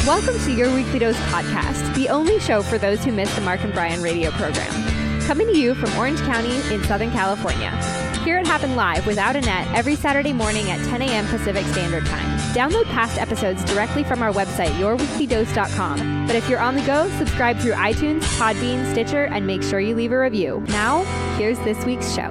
Welcome to Your Weekly Dose podcast, the only show for those who miss the Mark and Brian radio program. Coming to you from Orange County in Southern California. Hear it happen live without a net every Saturday morning at 10 a.m. Pacific Standard Time. Download past episodes directly from our website, yourweeklydose.com. But if you're on the go, subscribe through iTunes, Podbean, Stitcher, and make sure you leave a review. Now, here's this week's show.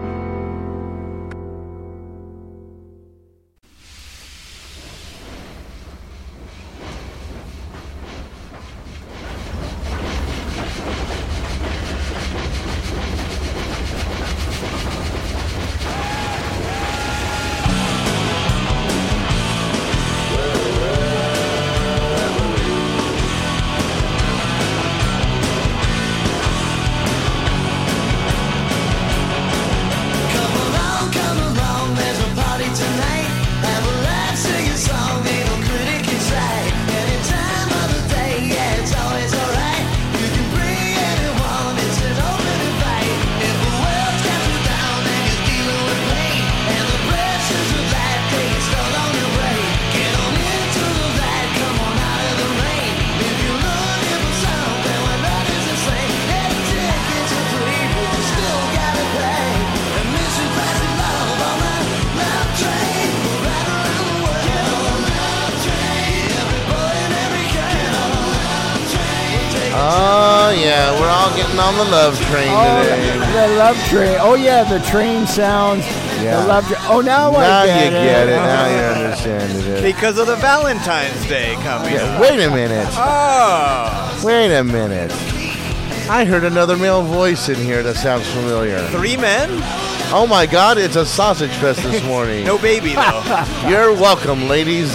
On the love train today. The love train. Oh yeah, the train sounds. Yeah. The love train. Oh, now I get it. Now you understand it. Because of the Valentine's Day coming up. Wait a minute. Oh. Wait a minute. I heard another male voice in here that sounds familiar. 3 men? Oh my God, it's a sausage fest this morning. No baby, though. You're welcome, ladies.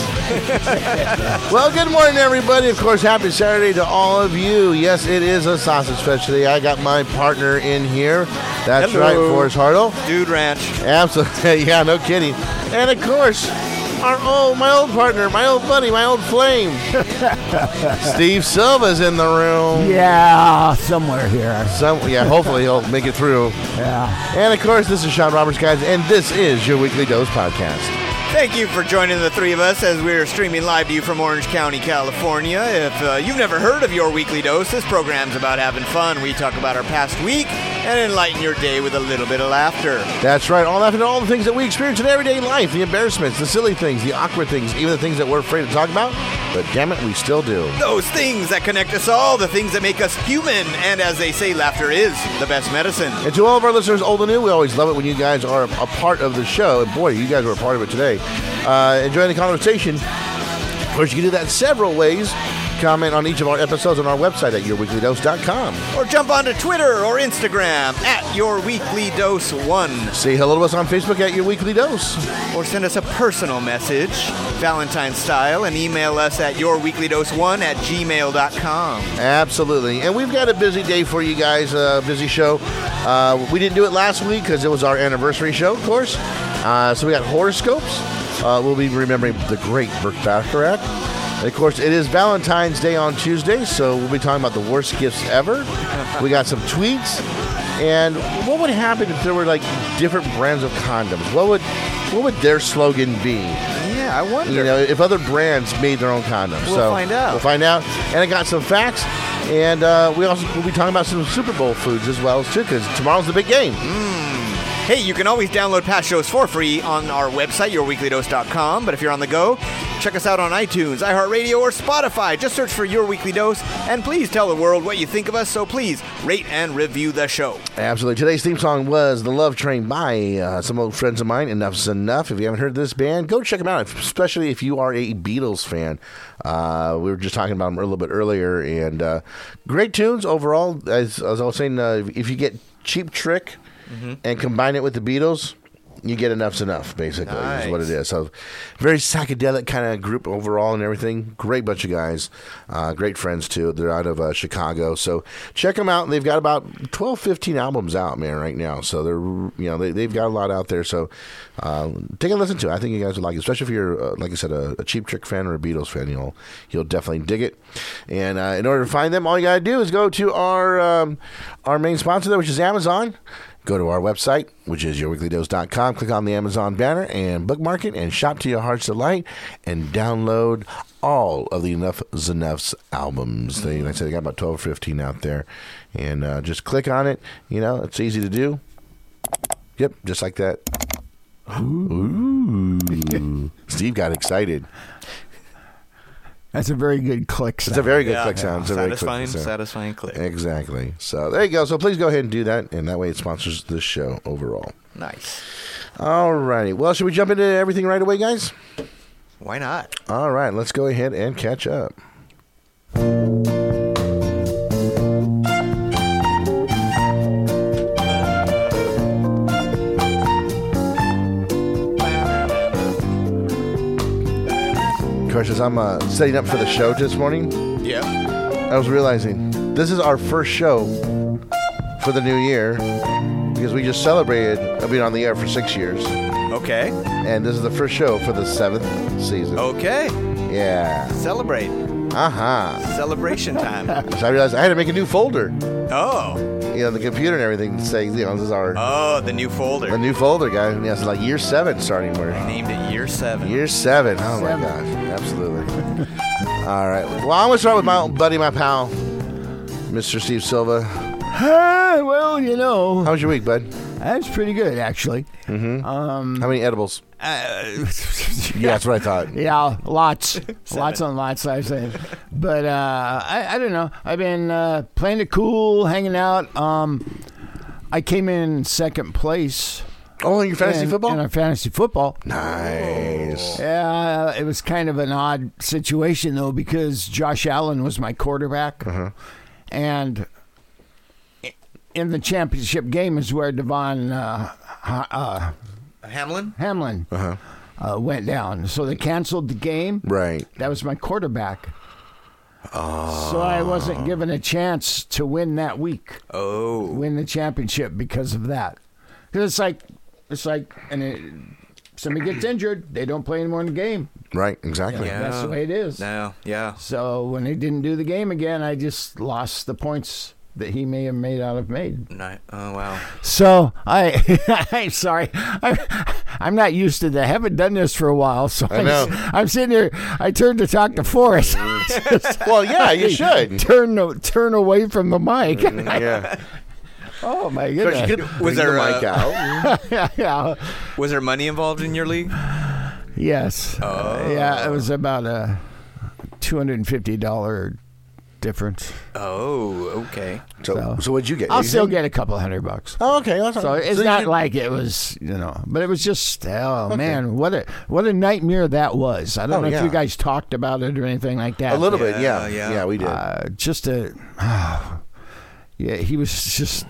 Well, good morning, everybody. Of course, happy Saturday to all of you. Yes, it is a sausage fest today. I got my partner in here. That's Hello. right, Forrest Hartle. Dude Ranch. Absolutely. Yeah, no kidding. And, of course, my old partner, my old buddy, my old flame. Steve Silva's in the room. Yeah, somewhere here. Hopefully he'll make it through. Yeah. And, of course, this is Sean Roberts, guys, and this is your Weekly Dose podcast. Thank you for joining the three of us as we're streaming live to you from Orange County, California. If you've never heard of Your Weekly Dose, this program's about having fun. We talk about our past week and enlighten your day with a little bit of laughter. That's right. All laughing at all the things that we experience in everyday life, the embarrassments, the silly things, the awkward things, even the things that we're afraid to talk about. But damn it, we still do. Those things that connect us all, the things that make us human. And as they say, laughter is the best medicine. And to all of our listeners, old and new, we always love it when you guys are a part of the show. And boy, you guys were a part of it today. Enjoying the conversation. Of course, you can do that several ways. Comment on each of our episodes on our website at yourweeklydose.com. Or jump onto Twitter or Instagram at yourweeklydose1. Say hello to us on Facebook at Your Weekly Dose. Or send us a personal message, Valentine style, and email us at yourweeklydose1@gmail.com. Absolutely. And we've got a busy day for you guys, a busy show. We didn't do it last week because it was our anniversary show, of course. So we got horoscopes. We'll be remembering the great Burt Bacharach. And of course, it is Valentine's Day on Tuesday, so we'll be talking about the worst gifts ever. We got some tweets. And what would happen if there were like different brands of condoms? What would their slogan be? Yeah, I wonder. You know, if other brands made their own condoms. We'll find out. We'll find out. And I got some facts. And we'll be talking about some Super Bowl foods as well, too, because tomorrow's the big game. Hey, you can always download past shows for free on our website, yourweeklydose.com. But if you're on the go, check us out on iTunes, iHeartRadio, or Spotify. Just search for Your Weekly Dose, and please tell the world what you think of us, so please rate and review the show. Absolutely. Today's theme song was The Love Train by some old friends of mine, Enough's Enough. If you haven't heard this band, go check them out, especially if you are a Beatles fan. We were just talking about them a little bit earlier, and great tunes overall. As I was saying, if you get Cheap Trick and combine it with the Beatles, you get Enough's Enough, basically, is what it is. So very psychedelic kind of group overall and everything. Great bunch of guys. Great friends, too. They're out of Chicago. So check them out. They've got about 12, 15 albums out, man, right now. So they've got a lot out there. So take a listen to it. I think you guys would like it, especially if you're, like I said, a Cheap Trick fan or a Beatles fan. You'll definitely dig it. And in order to find them, all you got to do is go to our main sponsor there, which is Amazon. Go to our website, which is yourweeklydose.com. Click on the Amazon banner and bookmark it and shop to your heart's delight and download all of the Enough's Enough's albums. Like I said, they got about 12 or 15 out there. And just click on it. It's easy to do. Yep, just like that. Ooh. Steve got excited. That's a very good click sound. It's a very good click sound. It's a Satisfying click. Exactly. So there you go. So please go ahead and do that, and that way it sponsors this show overall. Nice. All righty. Well, should we jump into everything right away, guys? Why not? All right. Let's go ahead and catch up. Of course, as I'm setting up for the show this morning, I was realizing this is our first show for the new year because we just celebrated being on the air for 6 years. Okay. And this is the first show for the 7th season. Okay. Yeah. Celebrate. Celebration time. So I realized I had to make a new folder. Oh. The computer and everything saying, this is our... Oh, the new folder. The new folder, guys. Yeah, it's like year 7 starting. Where named it year 7. Year 7. Oh, my gosh. Absolutely. All right. Well, I'm going to start with my buddy, my pal, Mr. Steve Silva. Well, How was your week, bud? That's pretty good, actually. Mm-hmm. How many edibles? Yeah, that's what I thought. Yeah, lots. Lots on lots, I say. But I don't know. I've been playing it cool, hanging out. I came in second place. Oh, in your fantasy football? In our fantasy football. Nice. Yeah, it was kind of an odd situation, though, because Josh Allen was my quarterback. Uh-huh. And in the championship game is where Devon Hamlin went down. So they canceled the game. Right. That was my quarterback. Oh. So I wasn't given a chance to win that week. Oh. Win the championship because of that. Because it's like, somebody gets injured, they don't play anymore in the game. Right, exactly. Yeah. That's the way it is. No, yeah. So when they didn't do the game again, I just lost the points that he may have made out of made. Oh, wow. So I'm sorry. I'm not used to that. I haven't done this for a while. So I know. I'm sitting here. I turned to talk to Forrest. Well, yeah, you should. Turn away from the mic. Yeah. Oh, my goodness. Was there the mic out? Yeah. Was there money involved in your league? Yes. Oh. Yeah, it was about a $250 difference. Oh, okay. So what'd you get? I'll still get a couple $100. Oh, okay. So it's not like it was, but it was just, man, what a nightmare that was. I don't know if you guys talked about it or anything like that. A little bit, yeah. Yeah, we did. He was just,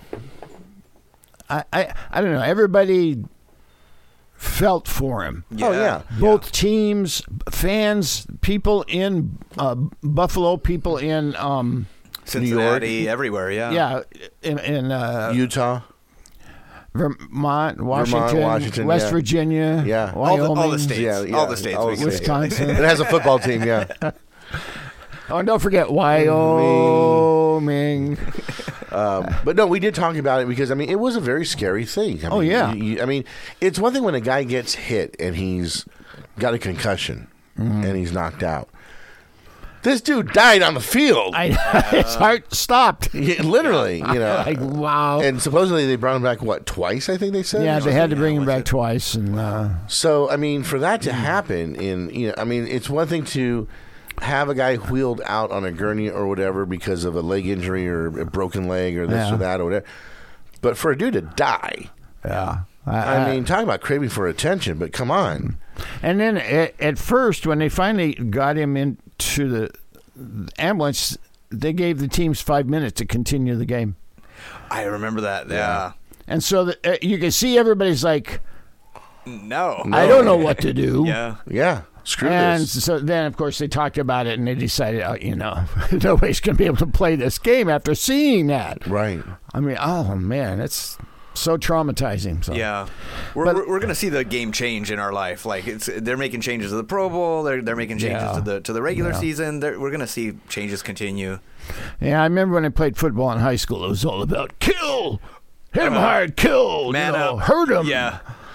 I don't know. Everybody felt for him. Yeah. Oh, yeah. Both teams, fans, people in Buffalo, people in Cincinnati, everywhere, yeah. Yeah, in Utah, Vermont, Washington, West Virginia, Wyoming, all the states, all the states, Wisconsin. It has a football team, yeah. Oh, and don't forget Wyoming. But no, we did talk about it because it was a very scary thing. It's one thing when a guy gets hit and he's got a concussion and he's knocked out. This dude died on the field. His heart stopped. Literally, Like, wow. And supposedly they brought him back, twice, I think they said? Yeah, they had to bring him back twice. And so, for that to happen, it's one thing to have a guy wheeled out on a gurney or whatever because of a leg injury or a broken leg or this or that or whatever. But for a dude to die. Yeah. Talk about craving for attention, but come on. And then at first, when they finally got him into the ambulance, they gave the teams 5 minutes to continue the game. I remember that, yeah. And so you can see everybody's like, no. I don't know what to do. Yeah. Yeah. Screw and this. So then, of course, they talked about it, and they decided, nobody's going to be able to play this game after seeing that. Right. Oh, man, it's so traumatizing. So. Yeah. We're going to see the game change in our life. Like, they're making changes to the Pro Bowl. They're making changes to the regular season. We're going to see changes continue. Yeah, I remember when I played football in high school, it was all about kill, hit him hard, kill, man up, hurt him. Yeah.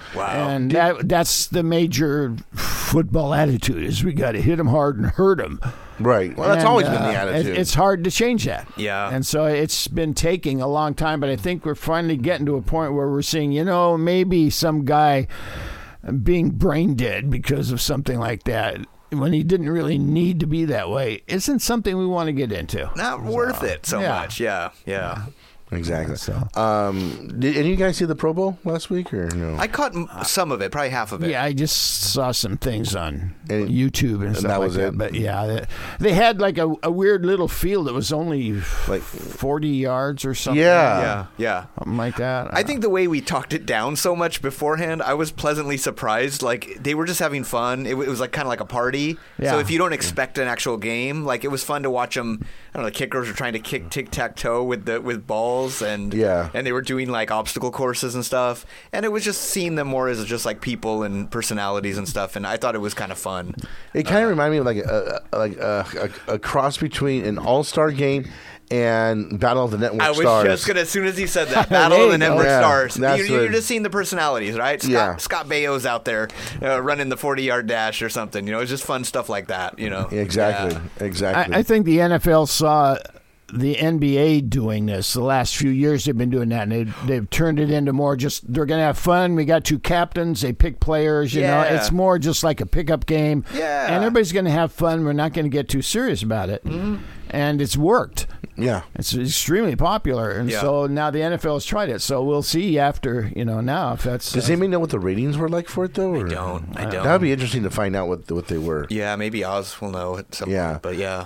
Wow. And that's the major football attitude is we got to hit them hard and hurt them. Right. Well, that's always been the attitude. It's hard to change that. Yeah. And so it's been taking a long time, but I think we're finally getting to a point where we're seeing, maybe some guy being brain dead because of something like that when he didn't really need to be that way isn't something we want to get into. Not worth it so much. Yeah. Exactly. So. Did any of you guys see the Pro Bowl last week or no? I caught some of it, probably half of it. Yeah, I just saw some things on YouTube and stuff that like was that. it? But yeah, they had like a weird little field that was only like 40 yards or something. Yeah. Something like that. I think the way we talked it down so much beforehand, I was pleasantly surprised. Like, they were just having fun. It was like kind of like a party. Yeah. So if you don't expect an actual game, like, it was fun to watch them. I don't know, the kickers were trying to kick tic-tac-toe with balls, and they were doing like obstacle courses and stuff. And it was just seeing them more as just like people and personalities and stuff. And I thought it was kind of fun. It kind of reminded me of a cross between an all-star game and Battle of the Network Stars. I was just going to, as soon as he said that, Battle of the Network Stars. That's You're just seeing the personalities, right? Scott Baio's out there running the 40-yard dash or something. It's just fun stuff like that, Exactly. I think the NFL saw the NBA doing this. The last few years they've been doing that, and they've turned it into more just they're going to have fun. We got two captains. They pick players. You know, it's more just like a pickup game. Yeah. And everybody's going to have fun. We're not going to get too serious about it. Mm-hmm. And it's worked. Yeah. It's extremely popular. And so now the NFL has tried it. So we'll see after, now if that's... Does anybody know what the ratings were like for it, though? Or? I don't. That would be interesting to find out what they were. Yeah, maybe Oz will know at some point. But yeah.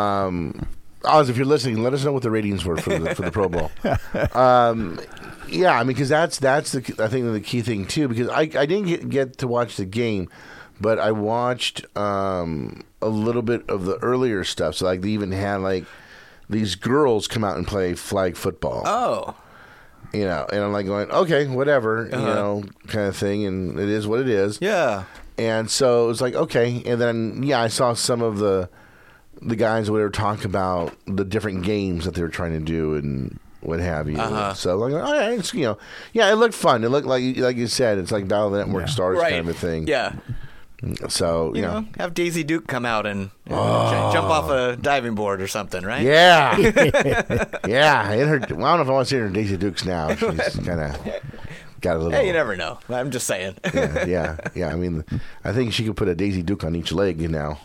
Oz, if you're listening, let us know what the ratings were for the Pro Bowl. Yeah, I mean, because that's I think the key thing too. Because I didn't get to watch the game, but I watched a little bit of the earlier stuff. So like they even had like these girls come out and play flag football. Oh. And I'm like going, okay, whatever, kind of thing, and it is what it is. Yeah. And so it was like, okay, and then I saw some of the guys where they were talking about the different games that they were trying to do and what have you. So like, all right, it's, it looked fun. It looked like you said, it's like Battle of the Network Stars kind of a thing. Yeah. So have Daisy Duke come out and jump off a diving board or something, right? Yeah, yeah. I don't know if I want to see her in Daisy Duke's now. She's kind of got a little. Hey, you never know. I'm just saying. Yeah. I mean, I think she could put a Daisy Duke on each leg now.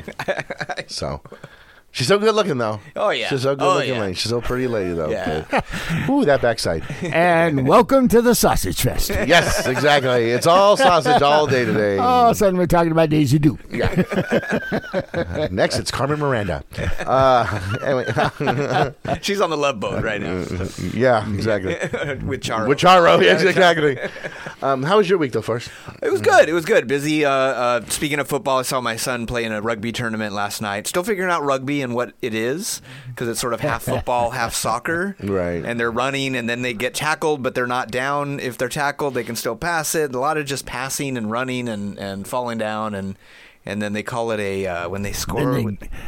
So. She's so good looking, though. Oh, yeah. She's so good looking lady. She's so pretty lady, though. Yeah. Ooh, that backside. And welcome to the Sausage Fest. Yes, exactly. It's all sausage all day today. Oh, suddenly we're talking about Daisy Duke. Yeah. Next, it's Carmen Miranda. Anyway. She's on the Love Boat right now. Yeah, exactly. With Charo. Yes, exactly. How was your week, though, first? It was good. It was good. Busy. Speaking of football, I saw my son play in a rugby tournament last night. Still figuring out rugby and what it is, because it's sort of half football, half soccer. Right. And they're running, and then they get tackled, but they're not down. If they're tackled, they can still pass it. A lot of just passing and running and falling down, and then they call it a when they score.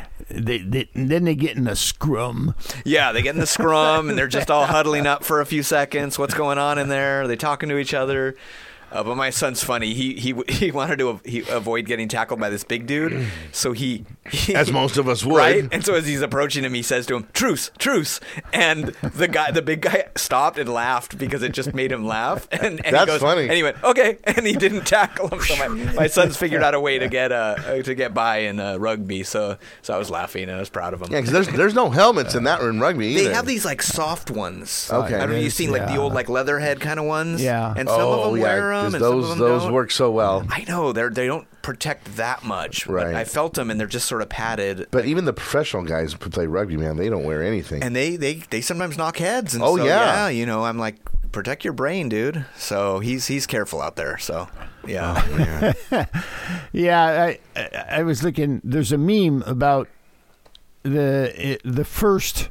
Then they get in a scrum. Yeah, they get in the scrum, and they're just all huddling up for a few seconds. What's going on in there? Are they talking to each other? But my son's funny. He wanted to avoid getting tackled by this big dude, so he as most of us would, right? And so as he's approaching him, he says to him, "Truce, truce!" And the big guy stopped and laughed because it just made him laugh. And that's he goes, funny. And he went, "Okay," and he didn't tackle him. So my son's figured out a way to get by in rugby. So I was laughing and I was proud of him. Yeah, because there's no helmets in rugby either. They have these like soft ones. Okay, I don't know if you've seen like the old like Leatherhead kind of ones. Yeah, and some of them wear them. And those work so well. I know they don't protect that much. Right. But I felt them, and they're just sort of padded. But even the professional guys who play rugby, man, they don't wear anything. And they sometimes knock heads. And I'm like, protect your brain, dude. So he's careful out there. So yeah. Yeah, I was looking. There's a meme about the first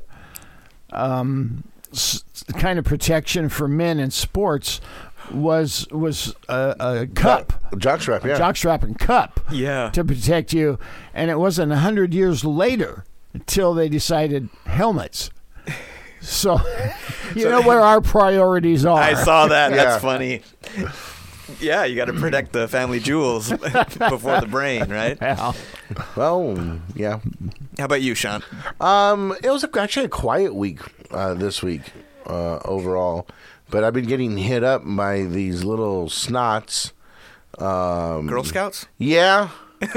kind of protection for men in sports was a cup, jockstrap, a jockstrap and cup, to protect you, and it wasn't 100 years later until they decided helmets. So you know where our priorities are. I saw that. That's funny. Yeah, you got to protect the family jewels before the brain, right? Yeah. Well, yeah. How about you, Sean? It was actually a quiet week this week overall, but I've been getting hit up by these little snots. Girl Scouts? Yeah.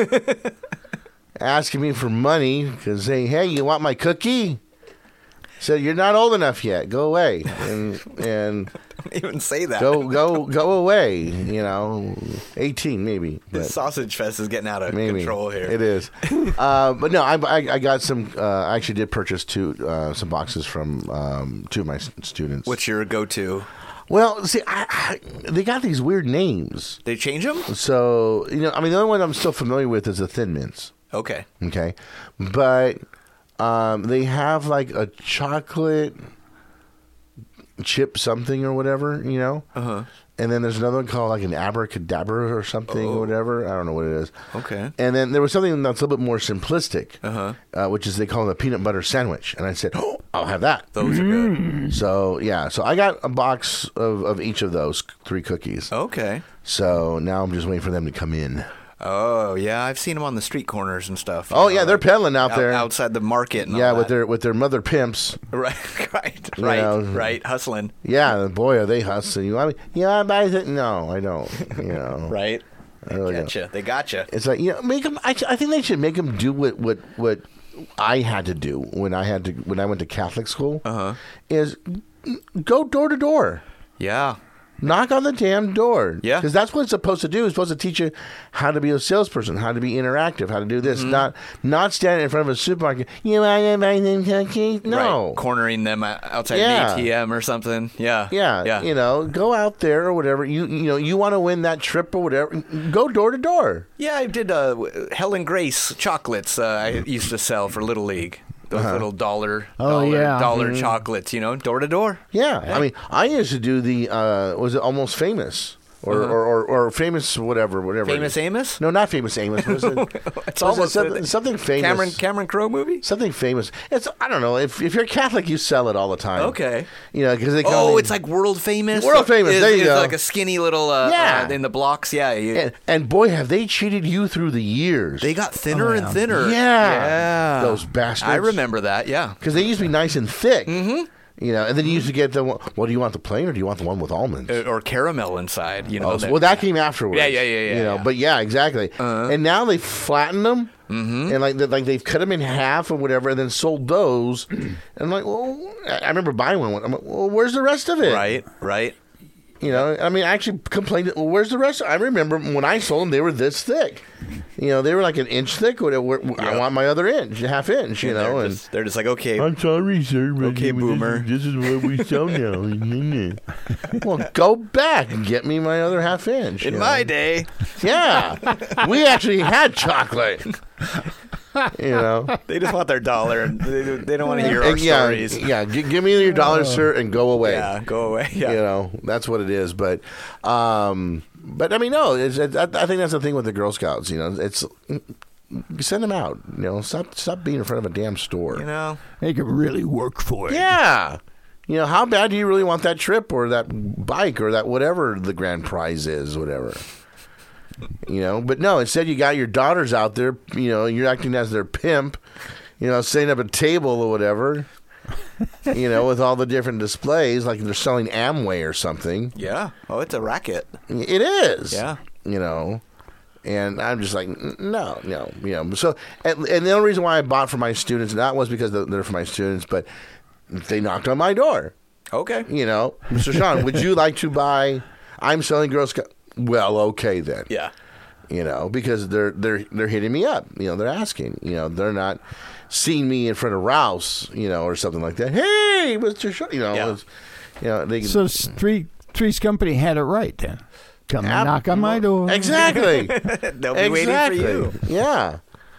Asking me for money because saying, hey, you want my cookie? Said, you're not old enough yet. Go away. And Don't even say that. go away. 18 maybe. The sausage fest is getting out of Maybe. control here. It is. But no, I got some. I actually did purchase some boxes from two of my students. What's your go-to? Well, see, they got these weird names. They change them? So, the only one I'm still familiar with is the Thin Mints. Okay. Okay. But they have like a chocolate chip something or whatever, Uh-huh. And then there's another one called like an abracadabra or something or whatever. I don't know what it is. Okay. And then there was something that's a little bit more simplistic, which is they call it a peanut butter sandwich. And I said, oh, I'll have that. Those are good. So, yeah. So I got a box of each of those 3 cookies. Okay. So now I'm just waiting for them to come in. Oh, yeah. I've seen them on the street corners and stuff. Oh, yeah. They're peddling out there. Outside the market and Yeah, all with that. their mother pimps. Right. Right. Hustling. Yeah, boy, are they hustling. You want me? Yeah, I buy it. No, I don't. Right. I really don't. Gotcha. They gotcha. It's like, make them. I think they should make them do what I had to do when I went to Catholic school. Is go door to door. Yeah. Knock on the damn door. Yeah. Because that's what it's supposed to do. It's supposed to teach you how to be a salesperson, how to be interactive, how to do this. Not standing in front of a supermarket. You want to buy them cookies? No. Right. Cornering them outside Yeah. an ATM or something. Yeah. Yeah. Go out there or whatever. You want to win that trip or whatever. Go door to door. Yeah, I did Helen Grace chocolates I used to sell for Little League. Those little dollar chocolates, door to door. Yeah. I mean, I used to do the, was it Almost Famous? Or Famous whatever. Famous Amos? No, not Famous Amos. Was it, It's almost something famous. Cameron Crowe movie? Something famous. It's, I don't know. If you're Catholic, you sell it all the time. Okay. Because they come in. It's like World Famous? World Famous, there you it's go. like a skinny little, in the blocks, yeah. And boy, have they cheated you through the years. They got thinner and thinner. Yeah. Those bastards. I remember that, yeah. Because they used to be nice and thick. Mm-hmm. And then you used to get the one. Well, do you want the plain or do you want the one with almonds? Or caramel inside, Well, that came afterwards. Yeah. But yeah, exactly. And now they flatten them, and like they've cut them in half or whatever, and then sold those. And I'm like, well, I remember buying one. I'm like, well, where's the rest of it? Right. I mean, I actually complained. Well, where's the rest? I remember when I sold them, they were this thick. They were like an inch thick. I want my other half inch. They're just like, okay. I'm sorry, sir. Okay, boomer. This is what we sell now. Well, go back and get me my other half inch. In my day. Yeah, we actually had chocolate. They just want their dollar, and they don't want to hear our stories. Yeah, give me your dollar, sir, and go away. Yeah, go away. Yeah. That's what it is. But I mean, no. I think that's the thing with the Girl Scouts. It's send them out. Stop being in front of a damn store. They can really work for it. Yeah. How bad do you really want that trip or that bike or that whatever the grand prize is, whatever. But no, instead you got your daughters out there, you're acting as their pimp, setting up a table or whatever, with all the different displays, like they're selling Amway or something. Yeah. Oh, it's a racket. It is. Yeah. And I'm just like, no. So, and the only reason why I bought for my students, that was because they're for my students, but they knocked on my door. Okay. Mr. Sean, would you like to buy, I'm selling Girl Scout. Well, okay then. Yeah. Because they're hitting me up. They're asking. They're not seeing me in front of Rouse, or something like that. Hey, Mr. So Three's Company had it right then. Come and knock on my door. Exactly. They'll be waiting for you. Yeah.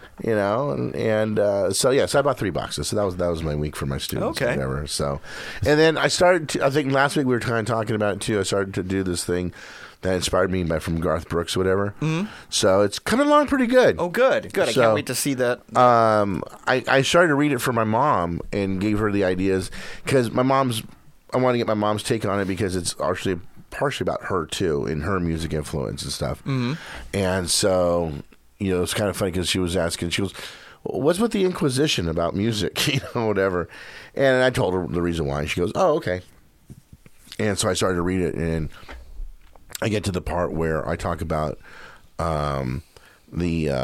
So I bought 3 boxes. So that was my week for my students. Okay. Whatever. So, and then I started to, I think last week we were kind of talking about it too. I started to do this thing that inspired me from Garth Brooks or whatever. Mm-hmm. So it's coming along pretty good. Oh, good. I can't wait to see that. I started to read it for my mom and gave her the ideas because I want to get my mom's take on it because it's actually partially about her too, and her music influence and stuff. Mm-hmm. And so, it's kind of funny because she was asking, she goes, "What's with the Inquisition about music?" Whatever. And I told her the reason why. She goes, "Oh, okay." And so I started to read it, and I get to the part where I talk about the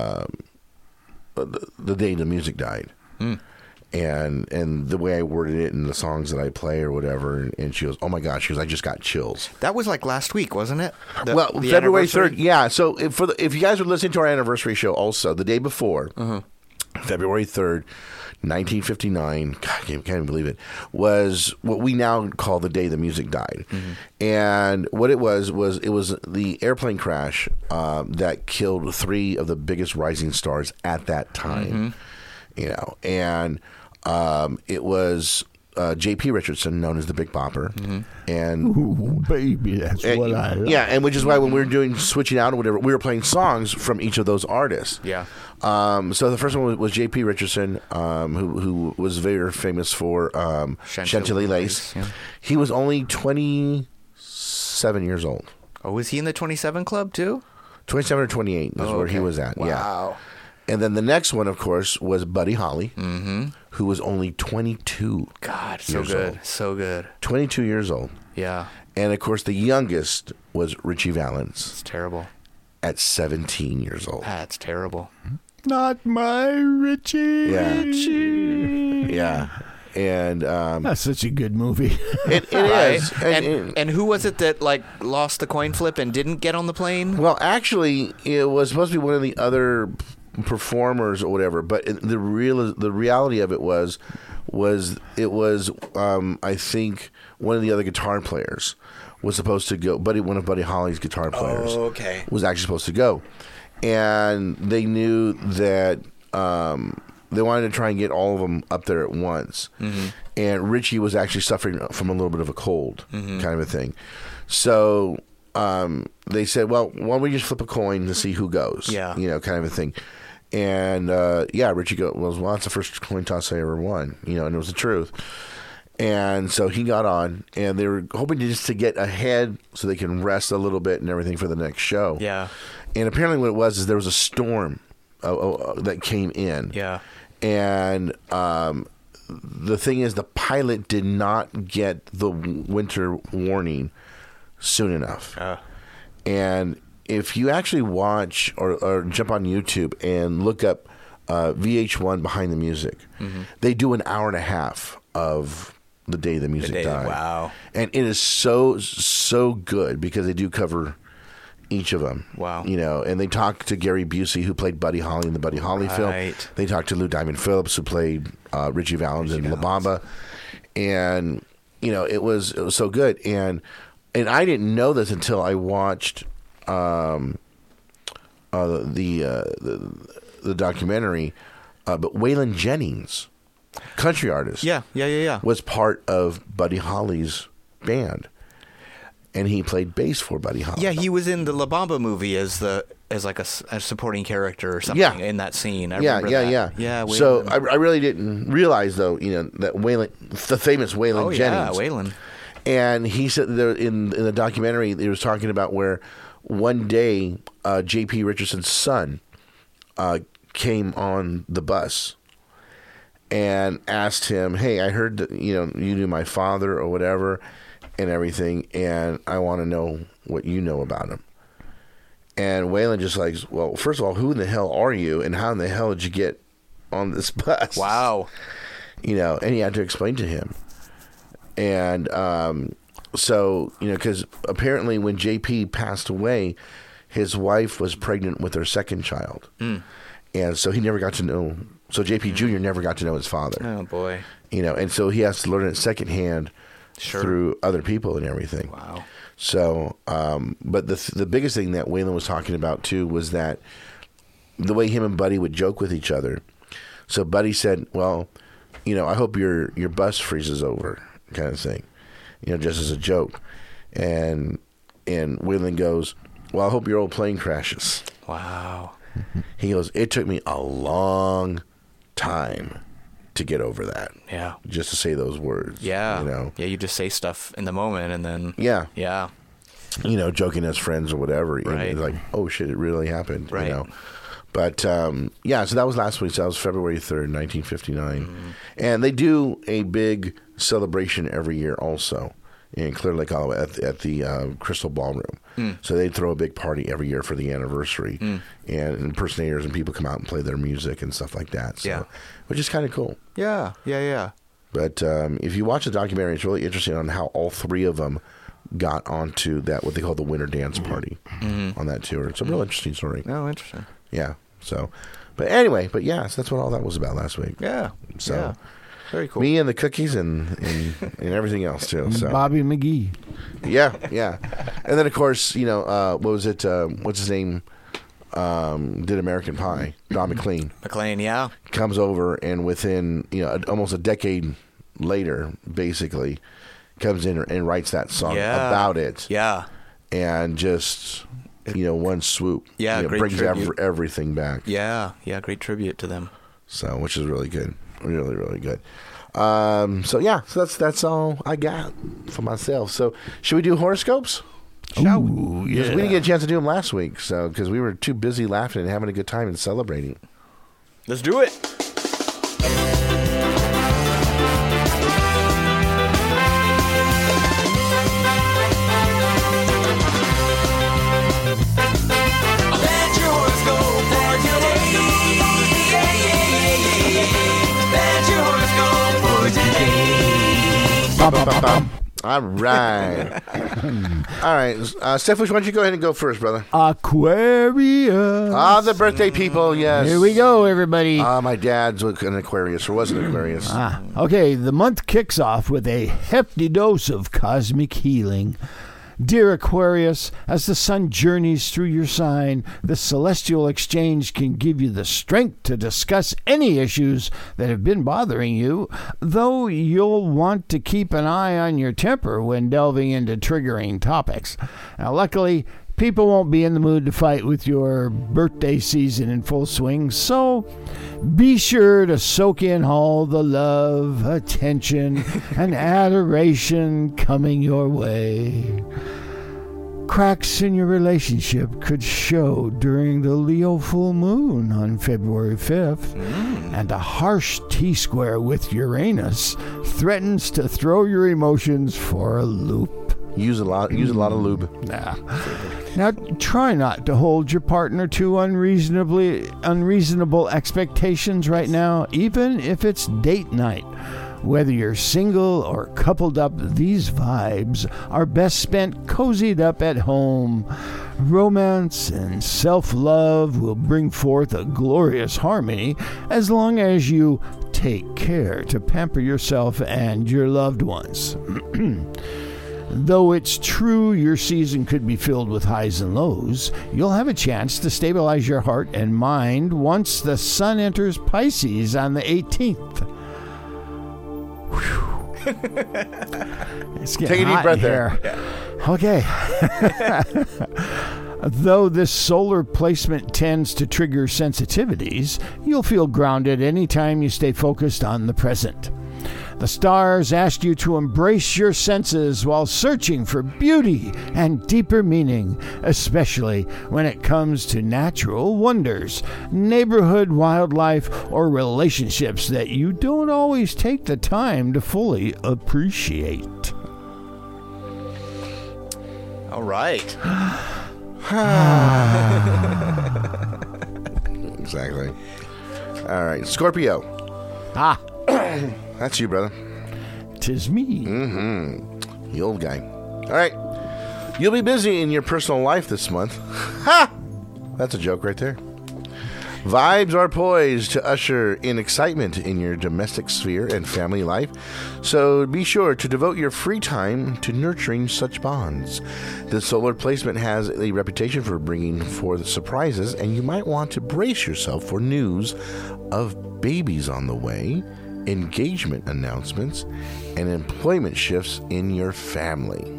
day the music died. Mm. And the way I worded it and the songs that I play or whatever, and she goes, "Oh my gosh," she goes, "I just got chills." That was like last week, wasn't it? The February 3rd. Yeah. So if you guys were listening to our anniversary show, also the day before, February 3rd, 1959. God, I can't even believe it. Was what we now call the day the music died, and what it was the airplane crash that killed 3 of the biggest rising stars at that time. And it was J.P. Richardson, known as the Big Bopper, and ooh, baby, that's what I like. Yeah, and which is why when we were doing switching out or whatever, we were playing songs from each of those artists. Yeah. So the first one was J.P. Richardson, who was very famous for Chantilly Lace. Yeah. He was only 27 years old. Oh, was he in the 27 Club too? 27 or 28 is where he was at. Wow. Yeah. And then the next one, of course, was Buddy Holly, who was only 22. God, so good. Old. So good. 22 years old. Yeah. And, of course, the youngest was Richie Valens. It's terrible. At 17 years old. That's terrible. Not my Richie. Yeah. Yeah. And that's such a good movie. It is. And who was it that lost the coin flip and didn't get on the plane? Well, actually, it was supposed to be one of the other performers or whatever, but the reality of it was I think one of the other guitar players was supposed to go. One of Buddy Holly's guitar players was actually supposed to go, and they knew that they wanted to try and get all of them up there at once. And Richie was actually suffering from a little bit of a cold, kind of a thing. So they said, "Well, why don't we just flip a coin to see who goes?" Yeah, kind of a thing. And Richie goes, "Well, that's the first coin toss I ever won," and it was the truth. And so he got on, and they were hoping to get ahead so they can rest a little bit and everything for the next show. Yeah. And apparently, what it was is there was a storm that came in. Yeah. And the thing is, the pilot did not get the winter warning soon enough. And if you actually watch or jump on YouTube and look up VH1 Behind the Music, they do an hour and a half of the day the music died. Wow. And it is so good because they do cover each of them. Wow. And they talk to Gary Busey, who played Buddy Holly in the Buddy Holly film. They talked to Lou Diamond Phillips, who played Richie Valens in La Bamba. And, it was so good. And I didn't know this until I watched the documentary. But Waylon Jennings, country artist, was part of Buddy Holly's band. And he played bass for Buddy Holly. Yeah, he was in the La Bamba movie as like a supporting character or something in that scene. I remember that. Yeah. So I really didn't realize, though, that Waylon, the famous Waylon Jennings. Yeah, Waylon. And he said there in the documentary, he was talking about where one day J.P. Richardson's son came on the bus and asked him, "Hey, I heard that you knew my father or whatever and everything, and I want to know what you know about him." And Waylon just well, first of all, who in the hell are you, and how in the hell did you get on this bus? Wow. And he had to explain to him. And so, because apparently when JP passed away, his wife was pregnant with their second child. And so he never got to know. So JP Jr. never got to know his father. Oh, boy. And so he has to learn it secondhand through other people and everything. Wow. So, but the biggest thing that Waylon was talking about, too, was that the way him and Buddy would joke with each other. So Buddy said, "Well, I hope your bus freezes over," kind of thing, just as a joke. And Waylon goes, "Well, I hope your old plane crashes." Wow. He goes, "It took me a long time to get over that." Yeah. Just to say those words. Yeah. Yeah, you just say stuff in the moment and then... Yeah. Yeah. joking as friends or whatever. And Right. it's like, oh shit, it really happened. Right. But so that was last week. So that was February 3rd, 1959. And they do a big celebration every year also in Clear Lake, Iowa at the Crystal Ballroom. So they throw a big party every year for the anniversary. And impersonators and people come out and play their music and stuff like that. So, Yeah. Which is kind of cool. Yeah. But if you watch the documentary, it's really interesting on how all three of them got onto that, what they call the Winter Dance Party on that tour. It's a real interesting story. Oh, interesting. Yeah. So, but anyway, so that's what all that was about last week. Yeah. So, yeah. Very cool. me and the cookies and everything else too. So, Bobby McGee. yeah. And then of course, what was it? What's his name? Did American Pie? Don McLean McLean, yeah. comes over and within almost a decade later, basically, comes in and writes that song about it. Yeah. And just one swoop. Yeah, great brings tribute. everything back. Yeah. Great tribute to them. So, which is really good, really, really good. So that's all I got for myself. So, should we do horoscopes? Shall we? Because we didn't get a chance to do them last week, so because we were too busy laughing and having a good time and celebrating. Let's do it. All right. All right. Steph, why don't you go ahead and go first, brother? Aquarius. The birthday people, yes. Here we go, everybody. My dad's an Aquarius, or was an Aquarius. Okay, the month kicks off with a hefty dose of cosmic healing. Dear Aquarius, as the sun journeys through your sign, the celestial exchange can give you the strength to discuss any issues that have been bothering you, though you'll want to keep an eye on your temper when delving into triggering topics. Now, luckily, people won't be in the mood to fight with your birthday season in full swing, so be sure to soak in all the love, attention, and adoration coming your way. Cracks in your relationship could show during the Leo full moon on February 5th, and a harsh T-square with Uranus threatens to throw your emotions for a loop. Use a lot of lube. Now, try not to hold your partner to unreasonable expectations right now, even if it's date night. Whether you're single or coupled up, these vibes are best spent cozied up at home. Romance and self-love will bring forth a glorious harmony as long as you take care to pamper yourself and your loved ones. Though it's true your season could be filled with highs and lows, you'll have a chance to stabilize your heart and mind once the sun enters Pisces on the 18th. It's getting Take a deep hot breath in there. here. Okay. Though this solar placement tends to trigger sensitivities, you'll feel grounded anytime you stay focused on the present. The stars ask you to embrace your senses while searching for beauty and deeper meaning, especially when it comes to natural wonders, neighborhood wildlife, or relationships that you don't always take the time to fully appreciate. All right. Exactly. All right. Scorpio. That's you, brother. 'Tis me. The old guy. All right. You'll be busy in your personal life this month. Ha! That's a joke right there. Vibes are poised to usher in excitement in your domestic sphere and family life, so be sure to devote your free time to nurturing such bonds. The solar placement has a reputation for bringing forth surprises, and you might want to brace yourself for news of babies on the way, engagement announcements, and employment shifts in your family.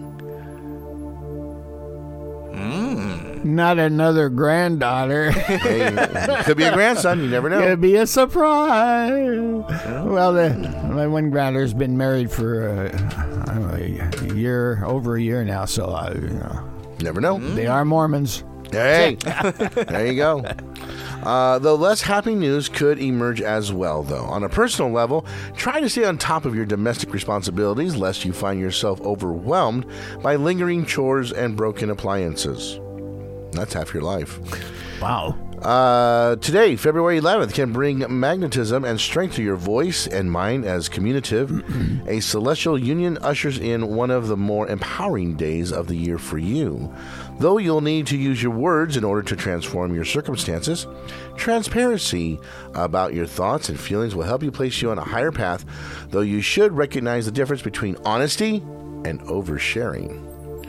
Not another granddaughter. Hey, could be a grandson, you never know. It'd be a surprise. Well, my one granddaughter's been married for I don't know, over a year now, so Never know. They are Mormons. Hey, there you go. Though less happy news could emerge as well, though. On a personal level, try to stay on top of your domestic responsibilities lest you find yourself overwhelmed by lingering chores and broken appliances. That's half your life. Wow. Today, February 11th, can bring magnetism and strength to your voice and mind as communicative. A celestial union ushers in one of the more empowering days of the year for you. Though you'll need to use your words in order to transform your circumstances, transparency about your thoughts and feelings will help you place you on a higher path, though you should recognize the difference between honesty and oversharing.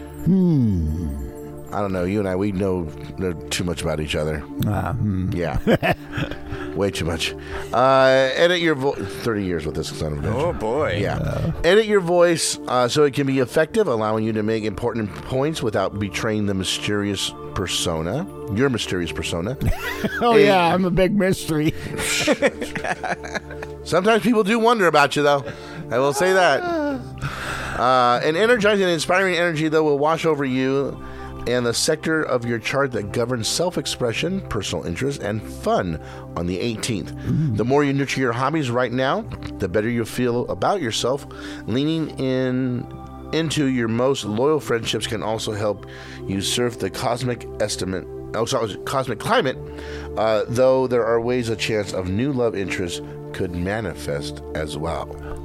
I don't know. You and I, we know too much about each other. Yeah. Way too much. Edit your voice. 30 years with this son of a bitch. Oh, boy. Yeah. Edit your voice so it can be effective, allowing you to make important points without betraying the mysterious persona. Your mysterious persona. Yeah, I'm a big mystery. Sometimes people do wonder about you, though. I will say that. An energizing and inspiring energy, though, will wash over you and the sector of your chart that governs self-expression, personal interest, and fun on the 18th. The more you nurture your hobbies right now, the better you feel about yourself. Leaning into your most loyal friendships can also help you surf the cosmic climate, though there are ways a chance of new love interest could manifest as well.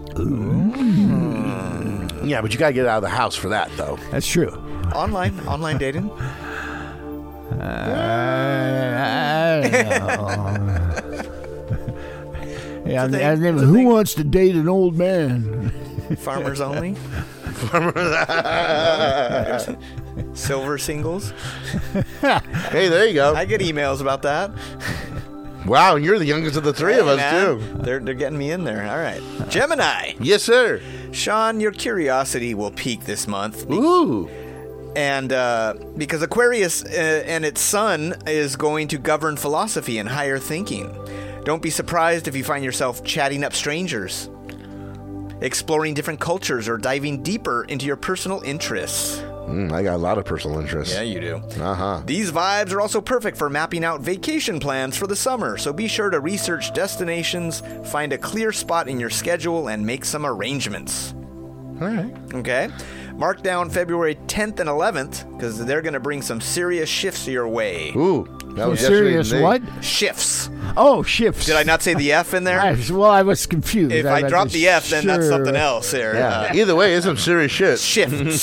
Yeah, but you gotta get out of the house for that, though. That's true. Online dating. I don't know. Yeah, who wants to date an old man? Farmers only. Silver singles. Hey, there you go. I get emails about that. Wow, you're the youngest of the three of us, too. They're getting me in there. All right. Gemini. Yes, sir. Sean, your curiosity will peak this month. Ooh. And because Aquarius and its sun is going to govern philosophy and higher thinking. Don't be surprised if you find yourself chatting up strangers, exploring different cultures, or diving deeper into your personal interests. I got a lot of personal interests. Yeah, you do. Uh-huh. These vibes are also perfect for mapping out vacation plans for the summer, so be sure to research destinations, find a clear spot in your schedule, and make some arrangements. All right. Okay? Mark down February 10th and 11th, because they're going to bring some serious shifts your way. Ooh. That was serious what? Shifts. Oh, shifts. Did I not say the F in there? I was confused. If I drop the F, then that's something else there. Yeah. Either way, it's some serious shit. Shifts.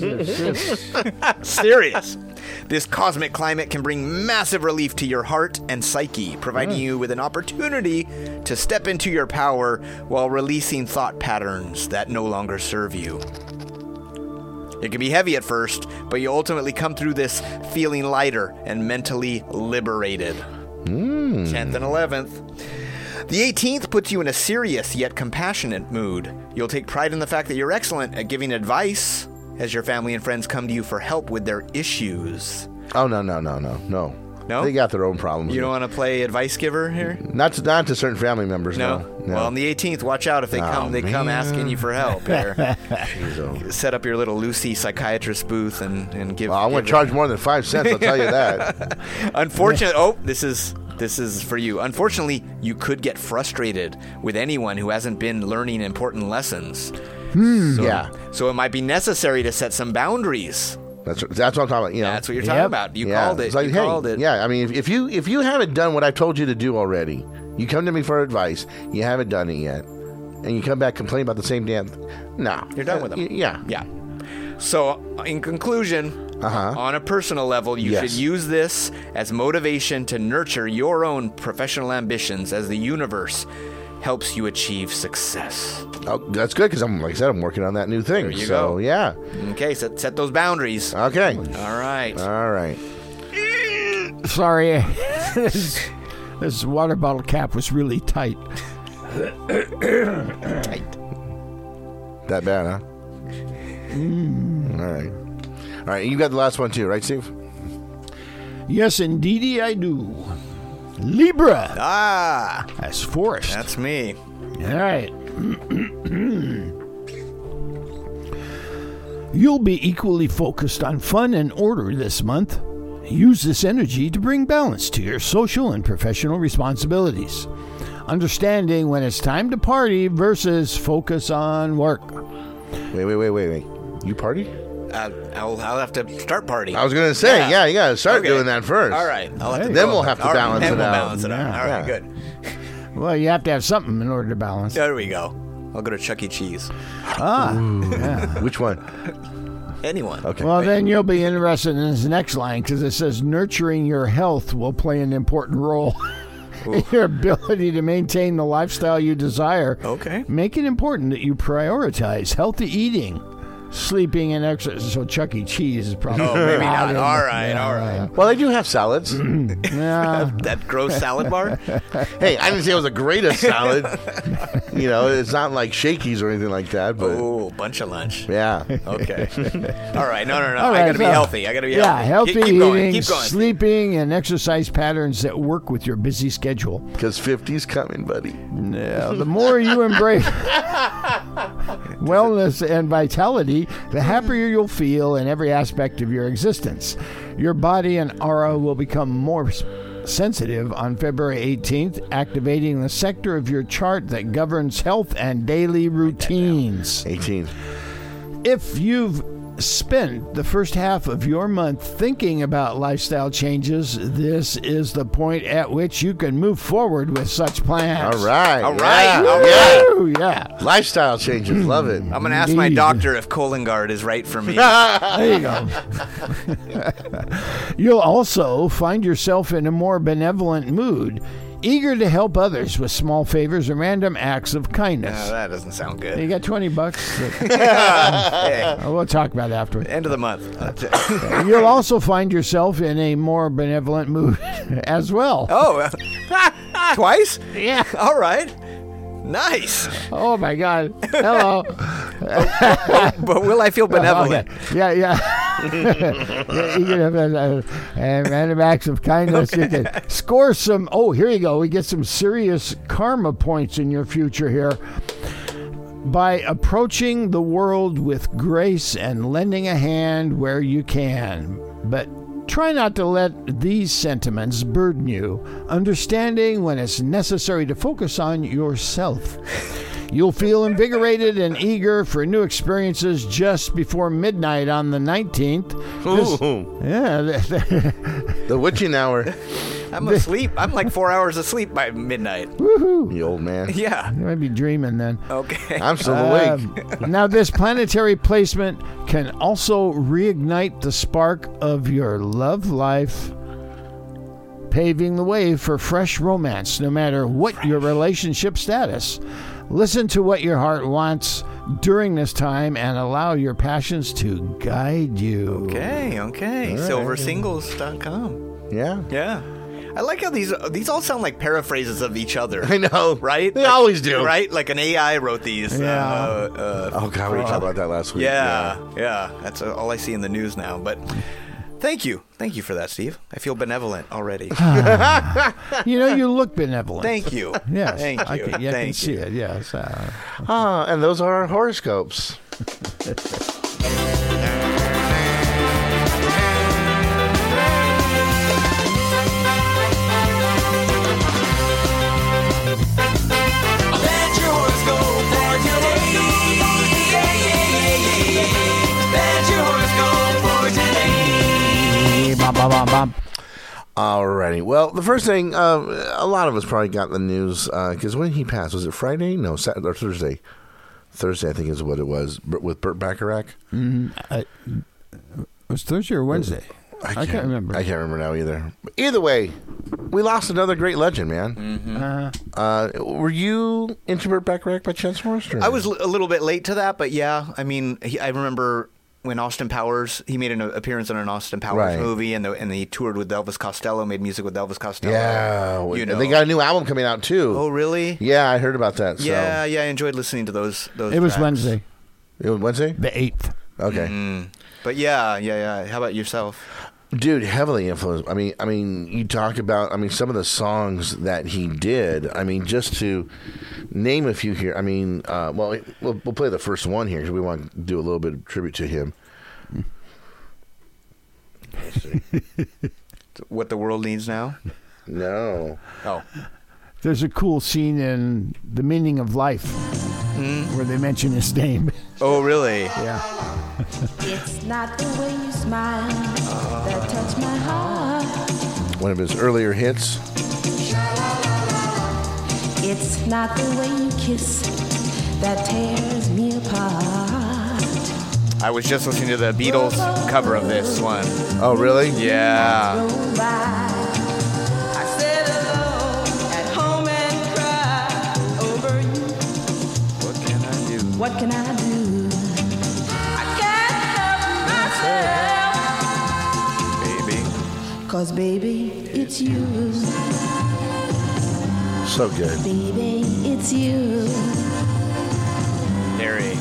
Serious. This cosmic climate can bring massive relief to your heart and psyche, providing you with an opportunity to step into your power while releasing thought patterns that no longer serve you. It can be heavy at first, but you ultimately come through this feeling lighter and mentally liberated. 10th and 11th. The 18th puts you in a serious yet compassionate mood. You'll take pride in the fact that you're excellent at giving advice as your family and friends come to you for help with their issues. Oh, no. No? They got their own problems. You don't want to play advice giver here? Not to certain family members, no. Well, on the 18th, watch out if they come asking you for help here. Set up your little Lucy psychiatrist booth and give. Well, I'm going to charge more than 5 cents, I'll tell you that. Unfortunately, this is for you. Unfortunately, you could get frustrated with anyone who hasn't been learning important lessons. So it might be necessary to set some boundaries. That's what I'm talking about. You know, that's what you're talking about. You called it. It's like, you called it. Yeah, I mean, if you haven't done what I told you to do already, you come to me for advice, you haven't done it yet, and you come back complaining about the same damn. No, you're done with them. Yeah. So, in conclusion, on a personal level, you should use this as motivation to nurture your own professional ambitions as the universe helps you achieve success. Oh, that's good because like I said, I'm working on that new thing. There you go. Yeah. Okay, set those boundaries. Okay. All right. Sorry, this water bottle cap was really tight. That bad, huh? All right. You got the last one too, right, Steve? Yes, indeedy, I do. Libra. That's Forrest. That's me. All right. You'll be equally focused on fun and order this month. Use this energy to bring balance to your social and professional responsibilities. Understanding when it's time to party versus focus on work. Wait. You party? I'll have to start partying. I was going to say, yeah, you got to start doing that first. All right. Then we'll have to balance it out. All right, good. Well, you have to have something in order to balance. There we go. I'll go to Chuck E. Cheese. Yeah. Which one? Anyone. Okay. Well, then you'll be interested in this next line because it says nurturing your health will play an important role in your ability to maintain the lifestyle you desire. Okay. Make it important that you prioritize healthy eating, sleeping, and exercise. So Chuck E. Cheese is probably... Oh, maybe not. All right. Well, they do have salads. Yeah. That gross salad bar? Hey, I didn't say it was the greatest salad. It's not like Shakey's or anything like that. But Oh, bunch of lunch. yeah. Okay. All right. No. All I right, got to be so- healthy. Yeah, healthy Keep eating, going. Keep going. sleeping, and exercise patterns that work with your busy schedule. Because 50's coming, buddy. Yeah, the more you embrace wellness and vitality, the happier you'll feel in every aspect of your existence. Your body and aura will become more sensitive on February 18th, activating the sector of your chart that governs health and daily routines. 18. If you've spent the first half of your month thinking about lifestyle changes, this is the point at which you can move forward with such plans. All right. All right. Woo, yeah. Lifestyle changes. Love it. I'm going to ask my Indeed. doctor if Cologuard is right for me. There you go. You'll also find yourself in a more benevolent mood, eager to help others with small favors and random acts of kindness. That doesn't sound good. You got $20? Hey, We'll talk about it afterwards. end of the month. You'll also find yourself in a more benevolent mood as well. Oh, twice? Yeah. All right. Nice. Oh, my God. Hello. But will I feel benevolent? Okay. Yeah. You can have random acts of kindness. You can score some. Oh, here you go. We get some serious karma points in your future here. By approaching the world with grace and lending a hand where you can. But try not to let these sentiments burden you, understanding when it's necessary to focus on yourself. You'll feel invigorated and eager for new experiences just before midnight on the 19th. Ooh. Yeah. The witching hour. I'm asleep. I'm like 4 hours asleep by midnight. Woohoo. You old man. Yeah. You might be dreaming then. Okay. I'm still awake. Now, this planetary placement can also reignite the spark of your love life, paving the way for fresh romance, no matter what your relationship status. Listen to what your heart wants during this time and allow your passions to guide you. Okay. Silversingles.com. Yeah. Yeah. I like how these all sound like paraphrases of each other. I know. Right? They always do. Right? Like an AI wrote these. Yeah. Oh, God, we were talking about that last week. Yeah. That's all I see in the news now. But thank you. Thank you for that, Steve. I feel benevolent already. You look benevolent. Thank you. Yes. Thank you. I can Thank see you. it, yes. And those are our horoscopes. Alrighty. Well, the first thing, a lot of us probably got the news, because when he passed, was it Friday? No, Saturday or Thursday. Thursday, I think is what it was, with Burt Bacharach. It was Thursday or Wednesday? I can't remember. I can't remember now either. But either way, we lost another great legend, man. Mm-hmm. Were you into Burt Bacharach by chance, Morris? I was a little bit late to that, but yeah. I mean, I remember when Austin Powers, he made an appearance in an Austin Powers movie, and he toured with Elvis Costello, made music with Elvis Costello. Yeah. They got a new album coming out, too. Oh, really? Yeah, I heard about that. Yeah, I enjoyed listening to those It was tracks. Wednesday. It was Wednesday? The 8th. Okay. But yeah. How about yourself? Dude, heavily influenced. I mean, you talk about, some of the songs that he did. I mean, just to name a few here. I mean, we'll play the first one here because we want to do a little bit of tribute to him. Let's see. What the world needs now? No. Oh. There's a cool scene in The Meaning of Life where they mention his name. Oh, really? Yeah. It's not the way you smile that touch my heart. One of his earlier hits. It's not the way you kiss that tears me apart. I was just listening to the Beatles cover of this one. Oh, really? Yeah. Go by. I sit alone at home and cry over you. What can I do? What can I do? I can't help myself. Baby. 'Cause baby, it's you. So good. Baby, it's you. Harry.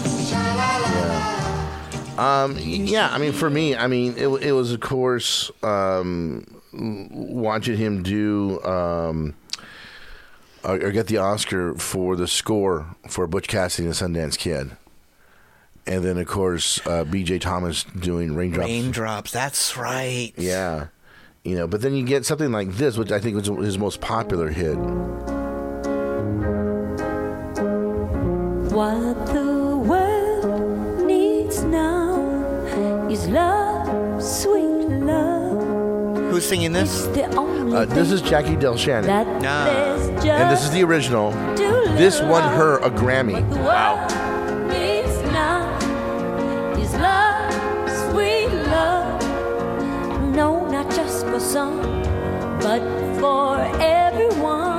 Yeah, for me, it was, of course, watching him do or get the Oscar for the score for Butch Cassidy and the Sundance Kid. And then, of course, B.J. Thomas doing Raindrops. Raindrops, that's right. Yeah. But then you get something like this, which I think was his most popular hit. What the world needs now is love, sweet love. Who's singing this? The only This is Jackie Del Shannon. that Nah. there's just And this is the original. to This won love. her a Grammy. What the world needs now is love, sweet love. No, not just for some, but for everyone.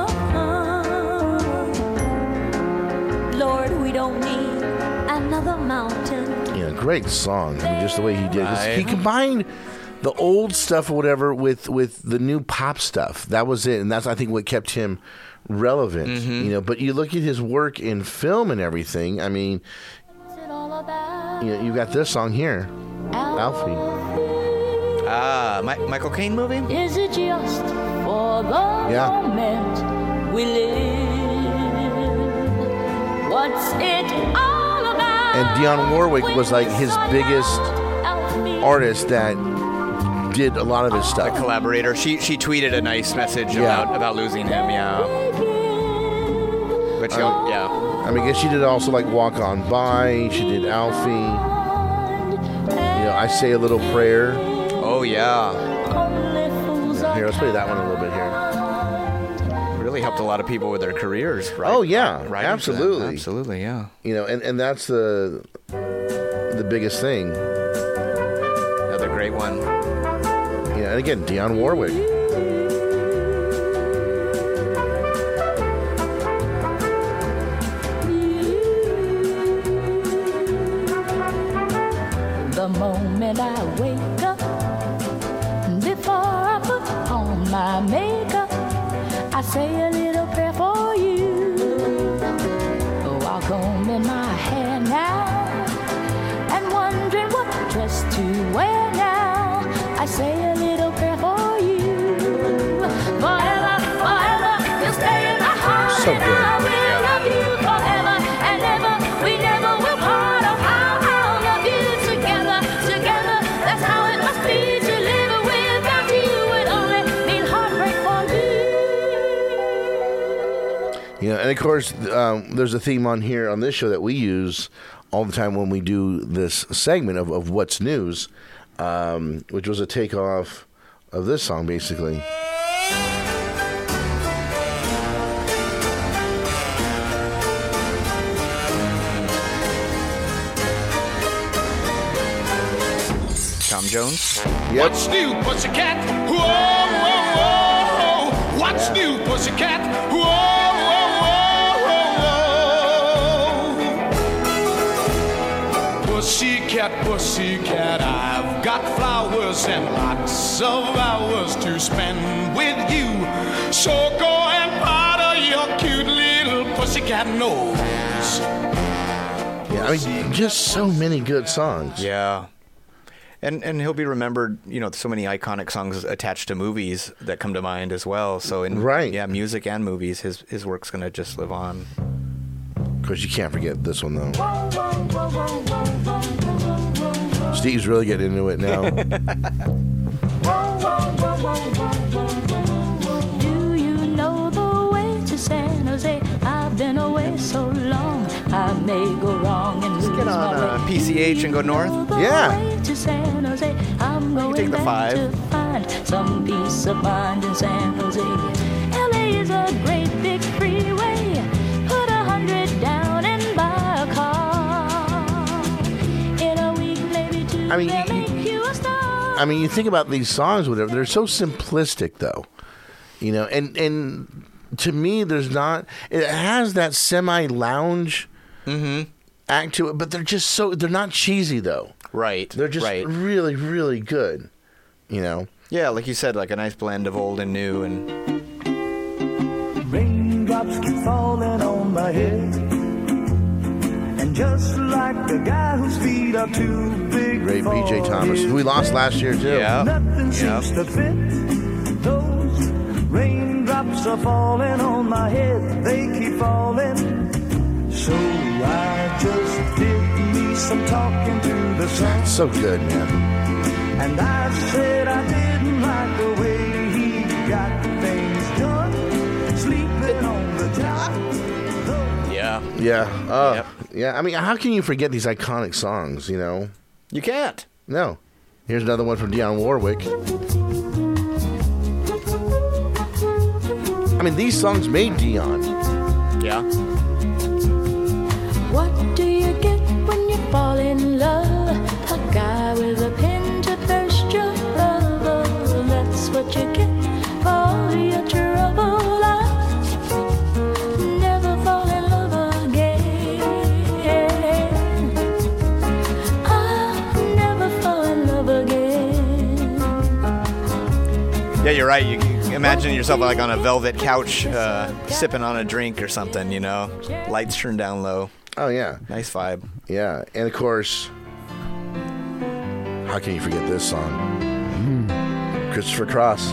Lord, we don't need another mountain. Great song. Just the way he did. 'Cause Right. he combined the old stuff or whatever with the new pop stuff. That was it, and that's I think what kept him relevant. But you look at his work in film and everything. What's it all about? You got this song here, Alfie. Michael Caine movie? Is it just for the Yeah. moment we live? What's it all about? And Dionne Warwick was like his biggest artist that did a lot of his stuff. Collaborator. She tweeted a nice message Yeah. about losing him, yeah. But yeah. I guess she did also like Walk On By. She did Alfie. I Say a Little Prayer. Oh, yeah. Here, let's play that one a little bit here. Really helped a lot of people with their careers, right? Oh, yeah. Writing for them. Absolutely. Absolutely, yeah. And that's the biggest thing. Another great one. And again, Dionne Warwick. The moment I wake up, before I put on my makeup, I say a little prayer for you. Oh, I'll comb in my hair now, and wondering what dress to wear now. I say a little prayer for you. Forever, forever, you'll stay in my heart. So and good. I will love you forever and ever. We never will part. Oh, how I'll love you together, together. That's how it must be to live without you. It only means heartbreak for me. And of course, there's a theme on here on this show that we use all the time when we do this segment of What's News, which was a takeoff of this song, basically. Tom Jones? Yep. What's new, pussycat? Whoa, whoa, whoa. What's new, pussycat? Whoa, whoa, whoa, whoa. Pussycat, pussycat, I've got flowers and lots of hours to spend with you. So go and powder your cute little pussycat nose. Yeah, just so many good songs. Yeah. And he'll be remembered, so many iconic songs attached to movies that come to mind as well. So music and movies, his work's going to just live on. Of course, you can't forget this one, though. Steve's really getting into it now. Do you know the way to San Jose? I've been away so long, I may go wrong and lose Get on my way. PCH and go north. Yeah. To San Jose, I'm You going take the back 5. to find some peace of mind in San Jose. LA is a great big freeway. Put 100 down and buy a car. In a week, maybe 2, I mean, they'll make you a star. I mean, you think about these songs, whatever. They're so simplistic, though. And to me, there's not. It has that semi-lounge act to it, but they're just so. They're not cheesy, though. Right. They're just really, really good. Yeah, like you said, like a nice blend of old and new. And Raindrops keep falling on my head, and just like the guy whose feet are too big. Great B.J. Thomas, who we lost last year too. Yeah. Nothing seems to fit. Those raindrops are falling on my head. They keep falling. So I just did me some talking to the sun. So good, man. And I said I didn't like the way he got things done. Sleeping on the job. yeah, Yeah. Yep. Yeah. I mean, how can you forget these iconic songs? you can't. No. Here's another one from Dionne Warwick. I mean, these songs made Dionne. Yeah. What do you get when you fall in love? A guy with a pin to burst your bubble. That's what you get for all your trouble. I'll never fall in love again. I'll never fall in love again. Yeah, you're right. You imagine yourself like on a velvet couch, sipping on a drink or something, Lights turned down low. Oh, yeah. Nice vibe. Yeah. And, of course, how can you forget this song? Christopher Cross.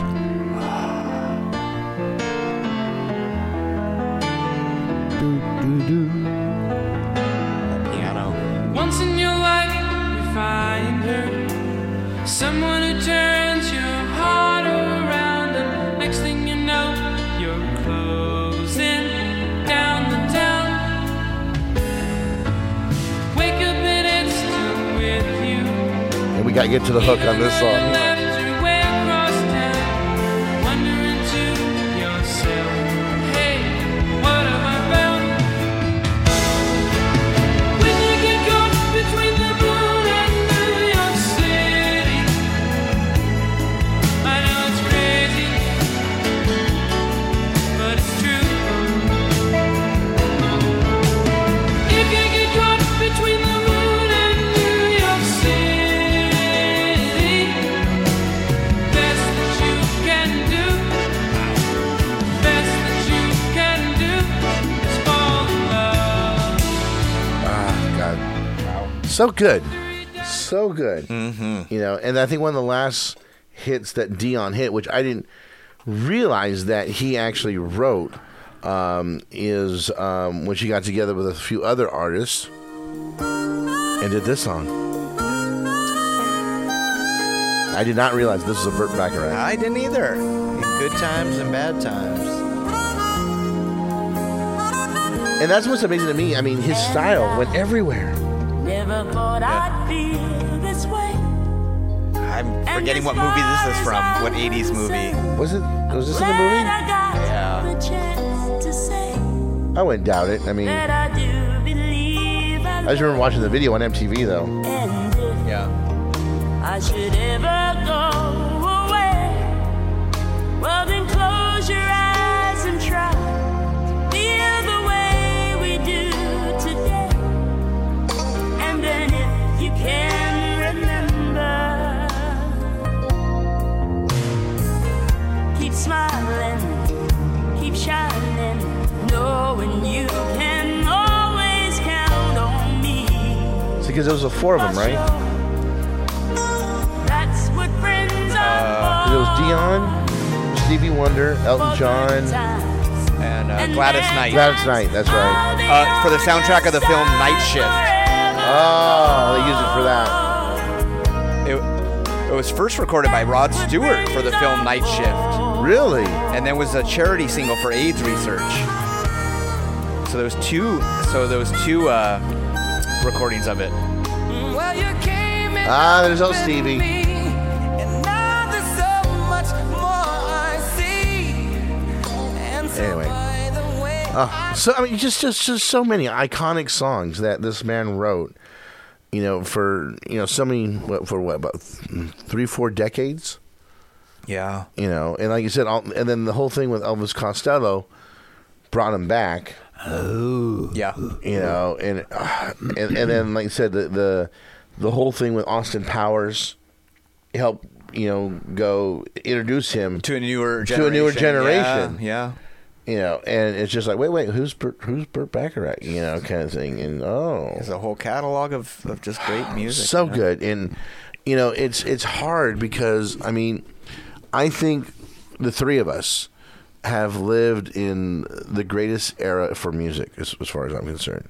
Piano. Once in your life, you find her, someone who turns your heart around, and next thing you know, you're closing down the town. Wake up and it's still with you. And we got to get to the hook on this song. Left your way across town, wondering to yourself, hey, what have I found? When you get caught between the moon and New York City, I know it's crazy, but it's true. If you get caught between the moon and New York City, best that you can do, best that you can do is fall in love. Ah, God. So good. So good. Mm-hmm. And I think one of the last hits that Dionne hit, which I didn't realize that he actually wrote, is when she got together with a few other artists and did this song. I did not realize this was a Burt Bacharach. I didn't either. In good times and bad times. And that's what's amazing to me. I mean, his style went everywhere. Never thought I'd feel this way. I'm forgetting what movie this is from. What 80s movie? Was this in the movie? Yeah. The chance to say I wouldn't doubt it. I mean, that I do believe I just remember watching the video on MTV, though. and if Yeah. I should ever go away, well then close your eyes and try to feel the way we do today. And then if you can remember, keep smiling, keep shining, knowing you can always count on me. See, because there was 4 of them, right? Dion, Stevie Wonder, Elton John, and Gladys Knight. Gladys Knight, that's right. For the soundtrack of the film Night Shift. Oh, they use it for that. It was first recorded by Rod Stewart for the film Night Shift. Really? And then was a charity single for AIDS research. So there was two recordings of it. Well, you came in There's old Stevie. and now there's so much more I see. And so Anyway. by the way, So I mean, just so many iconic songs that this man wrote. For so many about 3-4 decades. Yeah. And like you said, and then the whole thing with Elvis Costello brought him back. Oh, Yeah. And then like you said, the whole thing with Austin Powers helped go introduce him To a newer generation. Yeah. And it's just like, wait, who's Burt Bacharach? Kind of thing. And There's a whole catalog of just great music. so good. And it's hard because I think the three of us have lived in the greatest era for music as far as I'm concerned.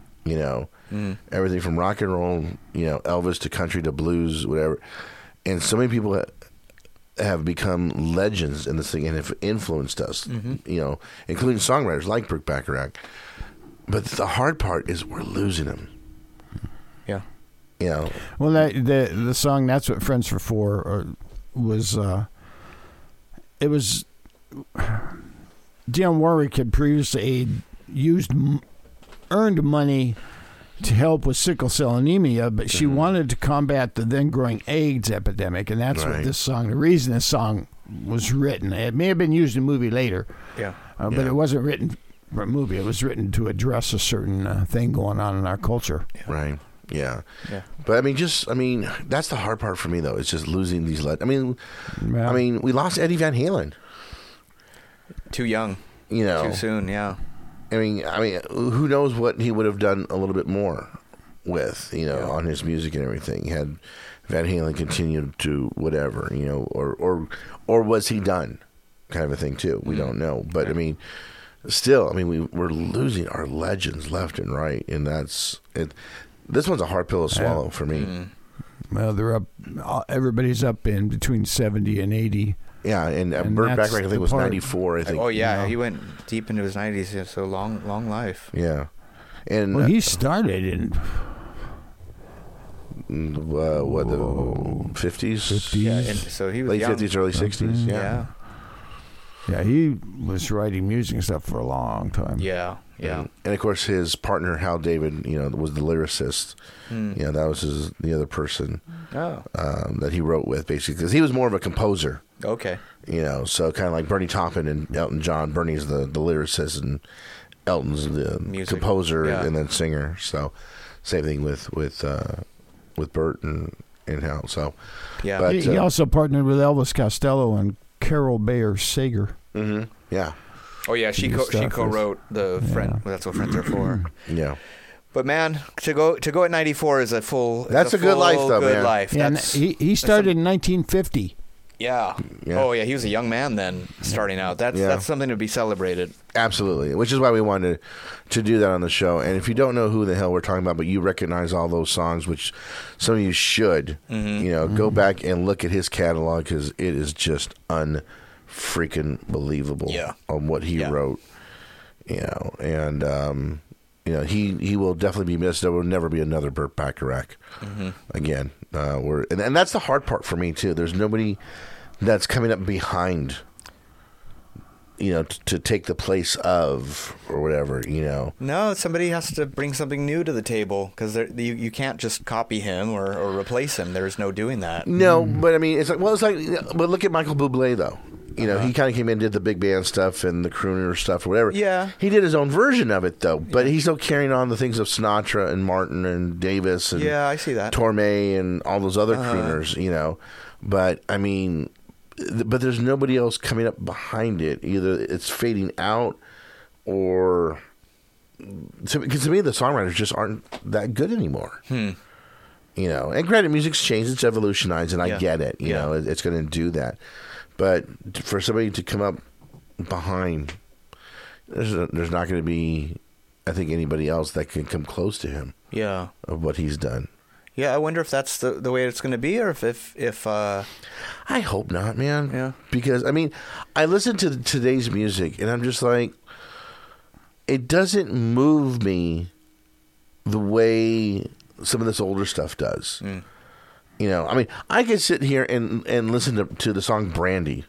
Everything from rock and roll, Elvis to country to blues, whatever. And so many people have become legends in this thing and have influenced us, including songwriters like Burt Bacharach. But the hard part is we're losing them. Yeah. Well, the song "That's What Friends Are For" was it was Dionne Warwick had previously earned money to help with sickle cell anemia, but she wanted to combat the then growing AIDS epidemic, and that's what this song. The reason this song was written, it may have been used in a movie later, but it wasn't written for a movie. It was written to address a certain thing going on in our culture. Right. Yeah. But that's the hard part for me though. It's just losing these. We lost Eddie Van Halen. Too young. Too soon. Yeah. Who knows what he would have done a little bit more with, on his music and everything, had Van Halen continued to whatever, or was he done, kind of a thing too. We don't know, but still, we're losing our legends left and right, and that's it. This one's a hard pill to swallow for me. Well, they're up. Everybody's up in between 70 and 80. Yeah, and Burt Bacharach, I think, was 94. I think. Oh yeah, he went deep into his 90s. So long life. Yeah, and he started in the 50s. Yeah, and so he was late young. 50s, early 60s. Yeah. Yeah, he was writing music and stuff for a long time. Yeah. And of course, his partner Hal David, was the lyricist. That was the other person that he wrote with, basically, because he was more of a composer. Okay. So kind of like Bernie Taupin and Elton John. Bernie's the lyricist, and Elton's the composer and then singer. So same thing with Burt and Hal. So yeah, he also partnered with Elvis Costello and Carol Bayer Sager. Mm-hmm. Yeah. Oh yeah, she co-wrote the friend. That's What Friends Are For. Yeah. But man, to go at 94 is a full. That's a good life, though, man. Life. Yeah, and he started in 1950. Yeah. Oh yeah, he was a young man then, starting out. That's something to be celebrated. Absolutely, which is why we wanted to do that on the show. And if you don't know who the hell we're talking about, but you recognize all those songs, which some of you should, go back and look at his catalog, because it is just unfreaking believable on what he wrote. And he will definitely be missed. There will never be another Burt Bacharach again. And that's the hard part for me too. There's nobody that's coming up behind, to take the place of or whatever. No, somebody has to bring something new to the table, because you can't just copy him or replace him. There's no doing that. No, but it's like but look at Michael Bublé though. He kind of came in and did the big band stuff and the crooner stuff or whatever. Yeah. He did his own version of it, though. But he's still carrying on the things of Sinatra and Martin and Davis and I see that. Torme and all those other crooners, But, but there's nobody else coming up behind it. Either it's fading out or... Because to me, the songwriters just aren't that good anymore. And granted, music's changed, it's evolutionized, and I get it. It's going to do that. But for somebody to come up behind, there's not going to be, I think, anybody else that can come close to him. Yeah. Of what he's done. Yeah, I wonder if that's the way it's going to be, or if I hope not, man. Yeah. Because I mean, I listen to today's music, and I'm just like, it doesn't move me the way some of this older stuff does. You know, I mean, I could sit here and listen to the song Brandy.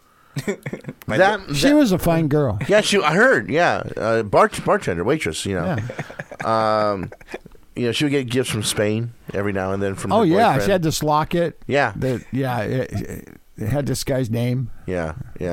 She was a fine girl. Yeah, I heard. Yeah, bartender, waitress. You know, you know, she would get gifts from Spain every now and then from. Oh her yeah, boyfriend. she had this locket. Yeah, it had this guy's name. Yeah.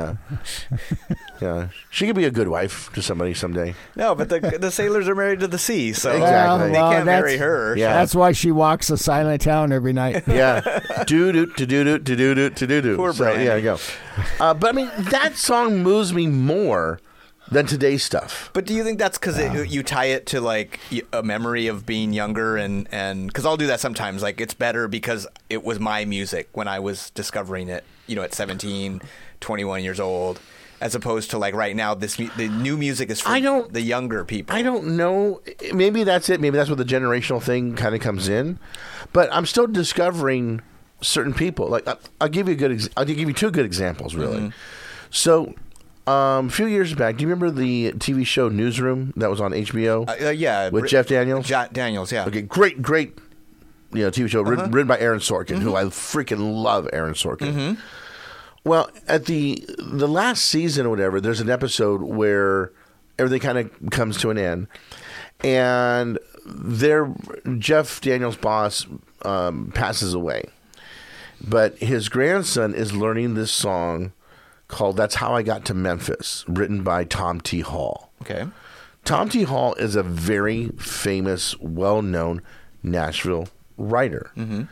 She could be a good wife to somebody someday. No, but the sailors are married to the sea, so Exactly. they can't marry her. Yeah. That's why she walks a silent town every night. Yeah. Do-do-do-do-do-do-do-do-do. Poor Brandy. Yeah, you go. But I mean, that song moves me more than today's stuff. But do you think that's because you tie it to like a memory of being younger and because I'll do that sometimes. Like it's better because it was my music when I was discovering it, you know, at 17, 21 years old, as opposed to like right now, the new music is for the younger people. I don't know. Maybe that's it. Maybe that's where the generational thing kind of comes in. But I'm still discovering certain people. Like I'll give you two good examples, really. Mm-hmm. So. A few years back, do you remember the TV show Newsroom that was on HBO? Yeah, with Jeff Daniels. Daniels, yeah. Okay, great, TV show written by Aaron Sorkin, who I freaking love. Aaron Sorkin. Well, at the last season or whatever, there's an episode where everything kind of comes to an end, and Jeff Daniels' boss passes away, but his grandson is learning this song called That's How I Got to Memphis, written by Tom T. Hall. Okay. Tom T. Hall is a very famous, well-known Nashville writer.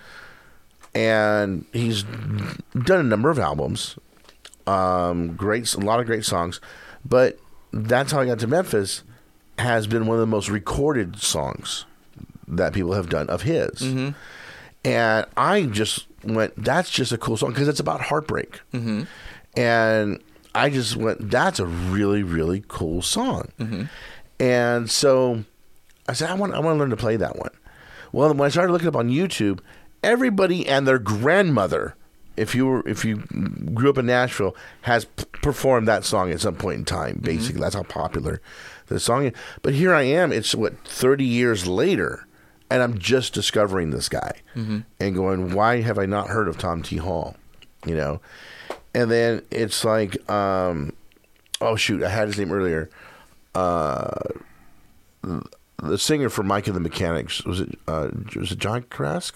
And he's done a number of albums, a lot of great songs, but That's How I Got to Memphis has been one of the most recorded songs that people have done of his. And I just went, that's just a cool song because it's about heartbreak. And I just went, that's a really, really cool song. And so I said, I want to learn to play that one. Well, when I started looking up on YouTube, everybody and their grandmother, if you grew up in Nashville, has performed that song at some point in time. Basically, that's how popular the song is. But here I am, it's 30 years later, and I'm just discovering this guy and going, why have I not heard of Tom T. Hall? You know? And then it's like, oh shoot, I had his name earlier. The singer for Mike and the Mechanics, was it John Krask?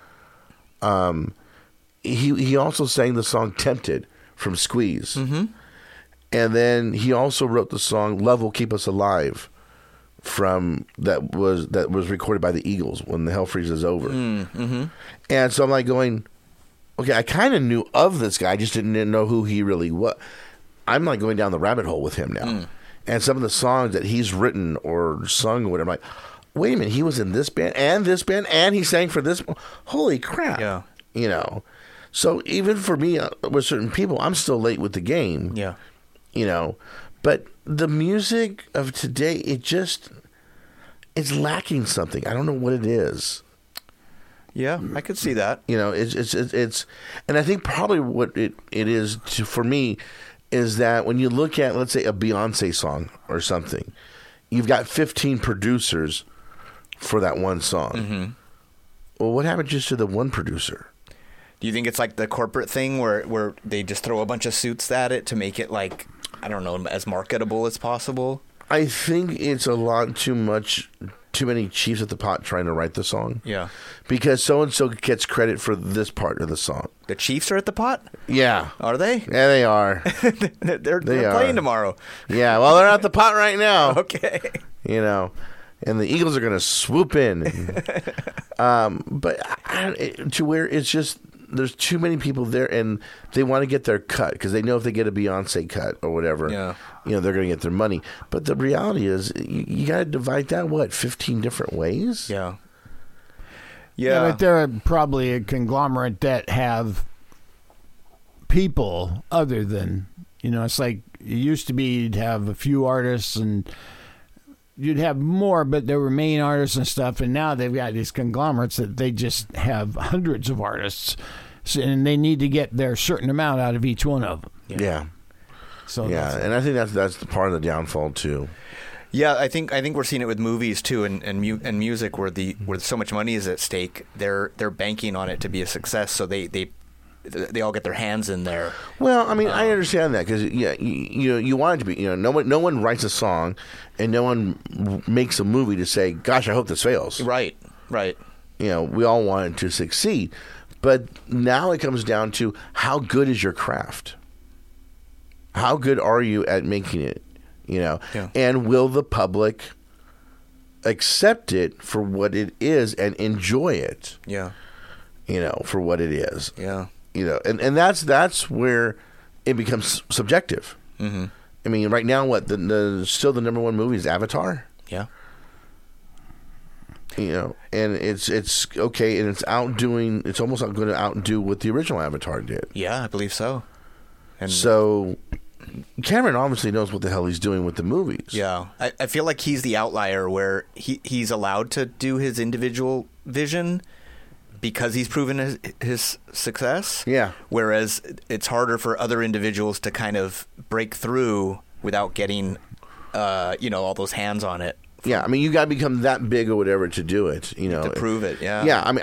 He also sang the song "Tempted" from Squeeze, and then he also wrote the song "Love Will Keep Us Alive" that was recorded by the Eagles when the Hell Freezes Over. And so I'm like going, okay, I kind of knew of this guy, I just didn't know who he really was. I'm like going down the rabbit hole with him now. And some of the songs that he's written or sung or whatever, I'm like, wait a minute, he was in this band, and he sang for this. Holy crap. Yeah. You know. So even for me, with certain people, I'm still late with the game. Yeah. You know. But the music of today, it's lacking something. I don't know what it is. Yeah, I could see that. You know, it's and I think probably what it is for me is that when you look at, let's say, a Beyonce song or something, you've got 15 producers for that one song. Well, what happened just to the one producer? Do you think it's like the corporate thing where they just throw a bunch of suits at it to make it like, I don't know, as marketable as possible? I think it's a lot too many chiefs at the pot trying to write the song. Yeah. Because so-and-so gets credit for this part of the song. The Chiefs are at the pot? Yeah. Are they? Yeah, they are. they're playing tomorrow. Yeah, well, they're at the pot right now. Okay. You know, and the Eagles are going to swoop in. But to where it's just, there's too many people there, and they want to get their cut because they know if they get a Beyonce cut or whatever, you know, they're going to get their money. But the reality is, you got to divide that 15 different ways. Yeah. Yeah, but they're probably a conglomerate that have people other than, it's like it used to be you'd have a few artists and you'd have more, but there were main artists and stuff, and now they've got these conglomerates that they just have hundreds of artists, and they need to get their certain amount out of each one of them. Yeah. So and I think that's the part of the downfall too. Yeah, I think we're seeing it with movies too, and music, where so much money is at stake. They're banking on it to be a success, so they all get their hands in there. Well, I mean, I understand that because you want it to be. No one writes a song, and no one makes a movie to say, "Gosh, I hope this fails." Right. We all want it to succeed, but now it comes down to how good is your craft? How good are you at making it? And will the public accept it for what it is and enjoy it? Yeah. For what it is. Yeah. And that's where it becomes subjective. Mm-hmm. I mean, right now, still the number one movie is Avatar. Yeah. And it's okay, and it's almost going to outdo what the original Avatar did. Yeah, I believe so. And so Cameron obviously knows what the hell he's doing with the movies. Yeah. I feel like he's the outlier where he's allowed to do his individual vision because he's proven his success. Yeah. Whereas it's harder for other individuals to kind of break through without getting, all those hands on it. Yeah, I mean, you got to become that big or whatever to do it. To prove it. Yeah. Yeah, I mean,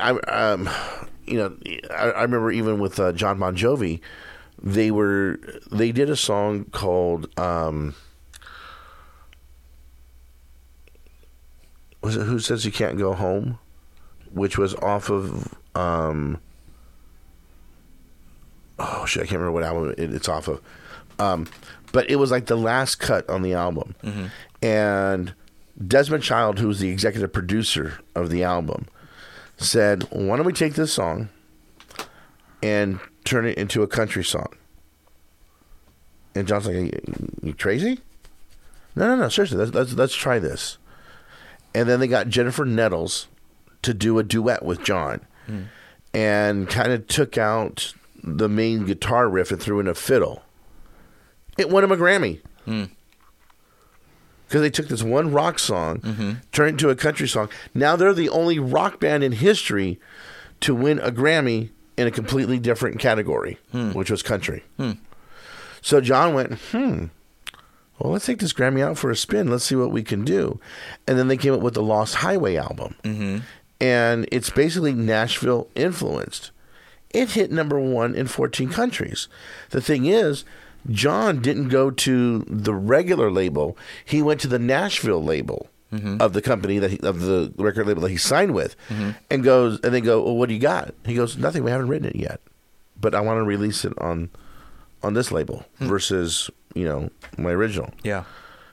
I remember even with John Bon Jovi, they did a song called was it Who Says You Can't Go Home, which was off of I can't remember what album it's off of, but it was like the last cut on the album. Mm-hmm. And Desmond Child, who's the executive producer of the album, said, why don't we take this song and turn it into a country song? And John's like, you crazy? No, seriously, let's try this. And then they got Jennifer Nettles to do a duet with John, and kind of took out the main guitar riff and threw in a fiddle. It won him a Grammy. Because they took this one rock song, turned it into a country song. Now they're the only rock band in history to win a Grammy in a completely different category, which was country. So John went, well, let's take this Grammy out for a spin. Let's see what we can do. And then they came up with the Lost Highway album. And it's basically Nashville influenced. It hit number 1 in 14 countries. The thing is, John didn't go to the regular label. He went to the Nashville label of the company of the record label that he signed with, and they go, well, what do you got? He goes, nothing. We haven't written it yet, but I want to release it on this label versus my original. Yeah.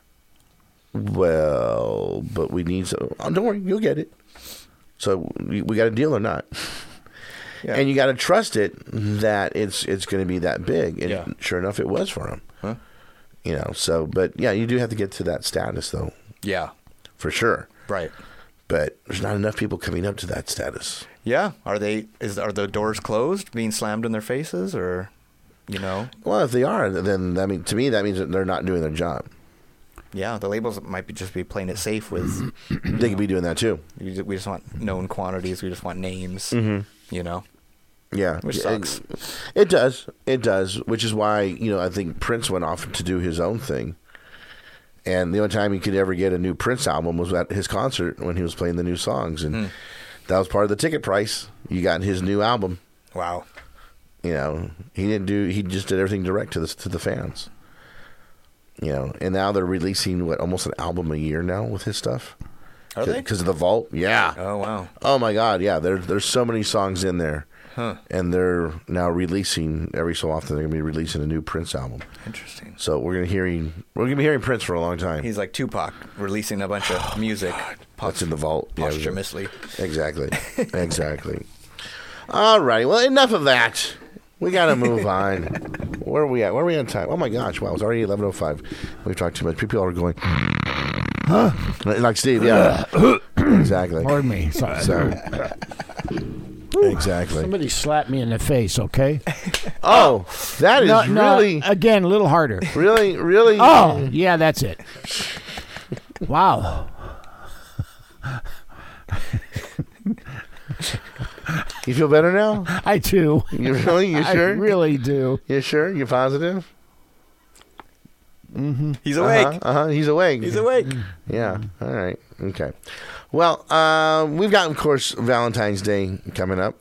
Well, but we need don't worry, you'll get it. So we got a deal or not? Yeah. And you got to trust it that it's going to be that big. And sure enough, it was for him. Huh? But yeah, you do have to get to that status, though. Yeah. For sure. Right. But there's not enough people coming up to that status. Yeah. Are the doors closed, being slammed in their faces, or, Well, if they are, then to me, that means that they're not doing their job. Yeah, the labels might just be playing it safe with. They could be doing that too. We just want known quantities. We just want names. Yeah, which sucks. It does. Which is why I think Prince went off to do his own thing, and the only time he could ever get a new Prince album was at his concert when he was playing the new songs, and that was part of the ticket price. You got his new album. Wow. He just did everything direct to the fans. And now they're releasing almost an album a year now with his stuff. Are they? Because of the vault, yeah. Oh wow. Oh my God, yeah. There's so many songs in there, and they're now releasing every so often. They're going to be releasing a new Prince album. Interesting. So we're going to be hearing Prince for a long time. He's like Tupac, releasing a bunch of music. That's in the vault. Posthumously. Yeah, exactly. All right. Well, enough of that. We got to move on. Where are we at? Where are we on time? Oh, my gosh. Wow, it's already 11:05. We've talked too much. People are going, huh? Like Steve, yeah. Exactly. Pardon me. Sorry. So, Exactly. Somebody slapped me in the face, okay? Oh, that is No, really, again, a little harder. really. Oh, yeah, that's it. Wow. You feel better now? I do. You really? You sure? I really do. You sure? You positive? He's awake. He's awake. He's awake. Yeah. All right. Okay. Well, we've got, of course, Valentine's Day coming up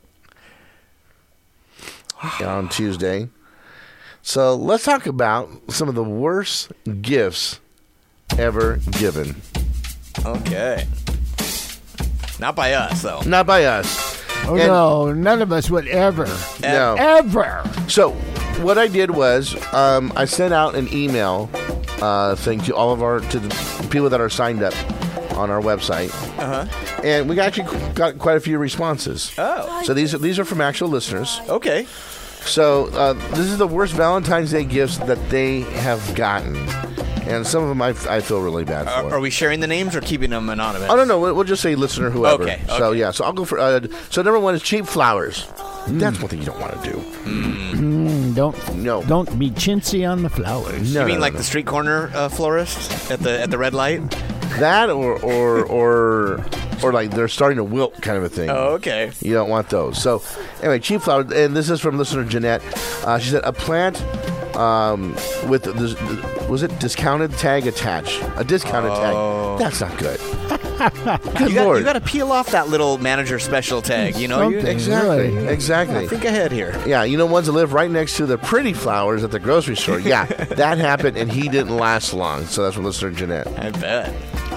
on Tuesday. So let's talk about some of the worst gifts ever given. Okay. Not by us, though. Not by us. Oh, And- no. None of us would ever. No. Ever. So what I did was I sent out an email thing to all of to the people that are signed up on our website, and we actually got quite a few responses. Oh. So these are from actual listeners. Okay. So this is the worst Valentine's Day gifts that they have gotten, and some of them I feel really bad for. Are we sharing the names or keeping them anonymous? Oh no, we'll just say listener whoever. Okay. So yeah, so I'll go for. So number one is cheap flowers. That's one thing you don't want to do. Don't be chintzy on the flowers. No, You mean no, like no. the street corner florist at the red light? That or like they're starting to wilt kind of a thing. Oh, okay. You don't want those. So anyway, cheap flowers, and this is from listener Jeanette. She said a plant with this, was it discounted tag attached? A discounted tag. That's not good. Good Lord. You got to peel off that little manager special tag. You know, Something. Exactly. Really? Exactly. think ahead here. Yeah, you know, ones that live right next to the pretty flowers at the grocery store. Yeah, that happened, and he didn't last long. So that's from listener Jeanette. I bet.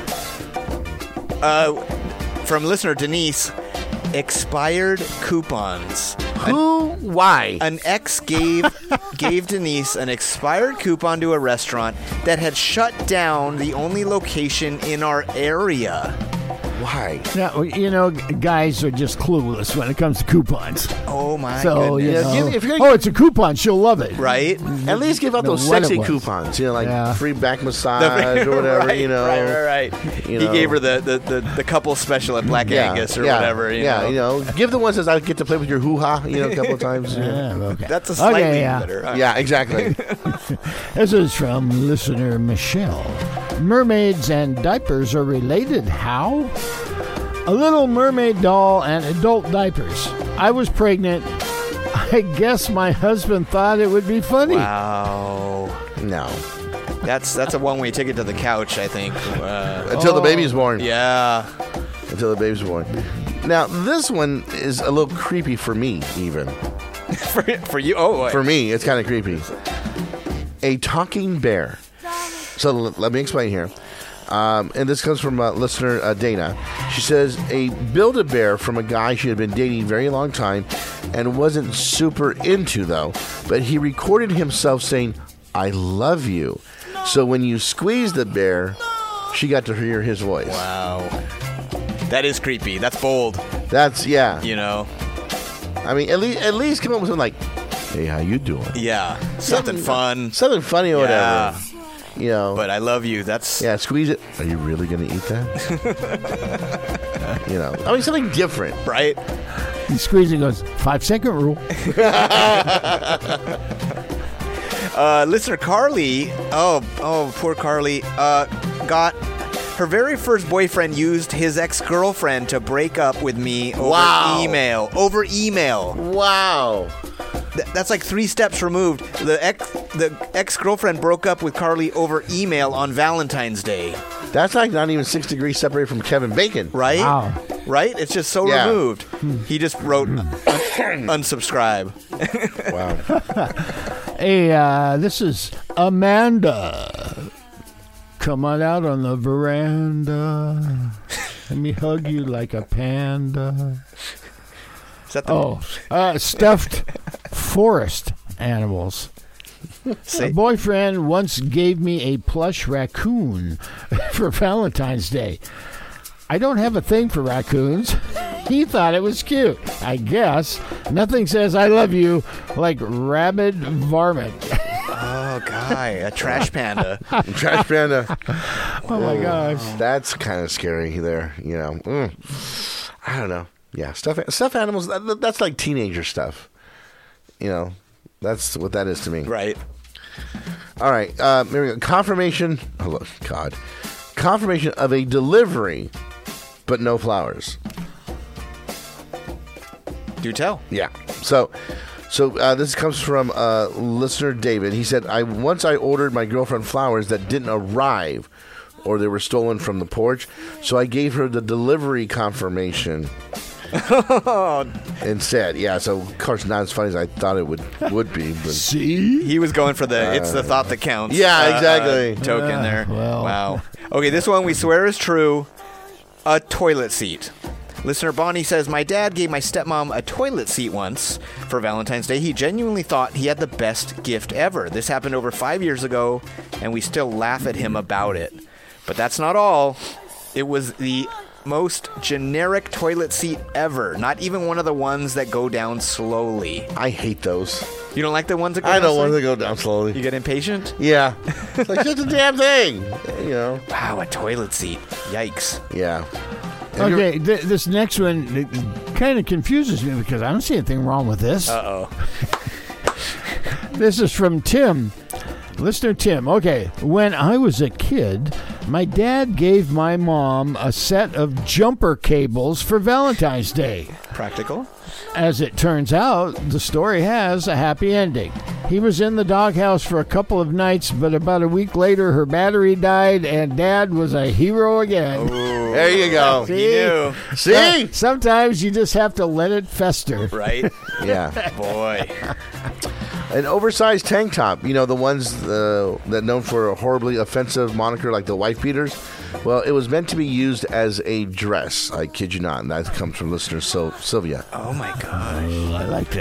From listener Denise, expired coupons. Who? Why? An ex gave Denise an expired coupon to a restaurant that had shut down the only location in our area. Why? Now, you know, guys are just clueless when it comes to coupons. Oh my So, you goodness. know, if you're gonna- it's a coupon. She'll love it. Right? At least give out No, those what it sexy was. coupons, you know, like Yeah. free back massage or whatever, right, you know. Right. You He know. gave her the couple special at Black Angus or whatever. You know. Give the ones that I get to play with your hoo-ha, you know, a couple of times. you know. Yeah, okay. That's a slightly Okay, yeah. better. Yeah, exactly. This is from listener Michelle. Mermaids and diapers are related. How? A Little Mermaid doll and adult diapers. I was pregnant. I guess my husband thought it would be funny. Wow. No. That's a one way ticket to the couch, I think. Until the baby's born. Yeah. Until the baby's born. Now, this one is a little creepy for me, even. For you. Oh, boy. For me, it's kind of creepy. A talking bear. So let me explain here. And this comes from listener Dana. She says a Build-A-Bear from a guy she had been dating a very long time and wasn't super into, though. But he recorded himself saying, "I love you." So when you squeeze the bear, she got to hear his voice. Wow. That is creepy. That's bold. That's, yeah. You know? I mean, at least come up with something like, "Hey, how you doing?" Yeah. Something fun. Something funny or Yeah. whatever. You know. But I love you. That's. Yeah, squeeze it. Are you really going to eat that? You know, I mean, something different. Right? He squeezes and goes, 5-second rule. Listener Carly. Oh, poor Carly. Got. Her very first boyfriend used his ex-girlfriend to break up with me over email. Over email. Wow. That's like 3 steps removed. The ex-girlfriend broke up with Carly over email on Valentine's Day. That's like not even 6 degrees separated from Kevin Bacon. Right? Wow. Right? It's just so Yeah. removed. He just wrote unsubscribe. Wow. Hey, this is Amanda. Come on out on the veranda. Let me hug you like a panda. Is that the Stuffed forest animals. A boyfriend once gave me a plush raccoon for Valentine's Day. I don't have a thing for raccoons. He thought it was cute. I guess. Nothing says I love you like rabid varmint. Oh, guy, a trash panda. Trash panda. Oh, my gosh. That's kind of scary there, you know. I don't know. Yeah, stuffed animals. That's like teenager stuff. You know, that's what that is to me. Right. All right. Here we go. Confirmation. Oh God. Confirmation of a delivery, but no flowers. Do tell. Yeah. So this comes from listener David. He said, once I ordered my girlfriend flowers that didn't arrive, or they were stolen from the porch, so I gave her the delivery confirmation instead. Yeah, so of course not as funny as I thought it would be. But See? He was going for the it's the thought that counts. Yeah, exactly. Token there. well. Wow. Okay, this one we swear is true. A toilet seat. Listener Bonnie says, my dad gave my stepmom a toilet seat once for Valentine's Day. He genuinely thought he had the best gift ever. This happened over 5 years ago, and we still laugh at him about it. But that's not all. It was the most generic toilet seat ever. Not even one of the ones that go down slowly. I hate those. You don't like the ones that go I down don't slowly? want to go down slowly. You get impatient? Yeah. It's like, just a damn thing. You know. Wow, a toilet seat. Yikes. Yeah. Okay, this next one kind of confuses me because I don't see anything wrong with this. Uh-oh. This is from Tim. Listener Tim. Okay, when I was a kid, my dad gave my mom a set of jumper cables for Valentine's Day. Practical. As it turns out, the story has a happy ending. He was in the doghouse for a couple of nights, but about a week later, her battery died, and Dad was a hero again. Ooh. There you go. You knew. See? Sometimes you just have to let it fester. Right? Yeah. Boy. An oversized tank top. You know, the ones that known for a horribly offensive moniker like the wife beaters. Well, it was meant to be used as a dress. I kid you not. And that comes from listener Sylvia. Oh, my gosh. Oh, I like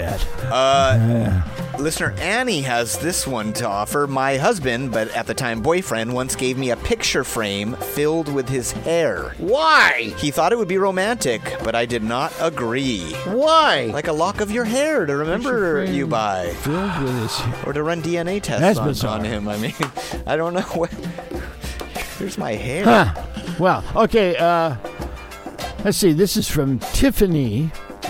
that. Listener Annie has this one to offer. My husband, but at the time boyfriend, once gave me a picture frame filled with his hair. Why? He thought it would be romantic, but I did not agree. Why? Like a lock of your hair to remember you by. Filled with his... Or to run DNA That's tests bizarre. on him. I mean, I don't know what... Here's my hair. Huh. Well, okay, let's see. This is from Tiffany.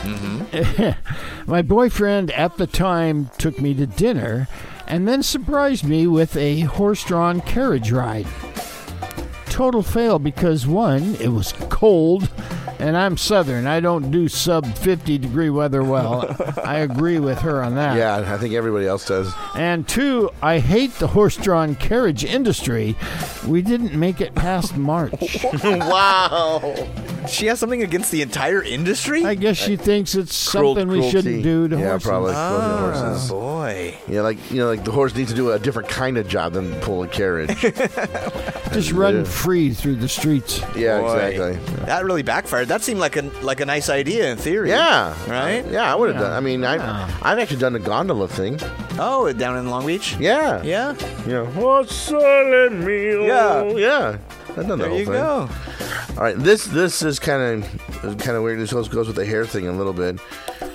My boyfriend at the time took me to dinner and then surprised me with a horse-drawn carriage ride. Total fail because, one, it was cold, and I'm Southern. I don't do sub-50-degree weather well. I agree with her on that. Yeah, I think everybody else does. And two, I hate the horse-drawn carriage industry. We didn't make it past March. Wow. She has something against the entire industry? I guess she thinks it's something we shouldn't do to yeah, horses. probably. Horses. Boy. Yeah, like the horse needs to do a different kind of job than pull a carriage. Just run free through the streets. Yeah, Boy. exactly. That really backfired. That seemed like a nice idea in theory. Yeah. Right? Yeah, I would have done. I mean, I've actually done the gondola thing. Oh, down in Long Beach? Yeah. Yeah? You know, what's selling me? Yeah. Yeah. I've done the There whole you thing. go. All right, this is kind of weird. This goes with the hair thing a little bit.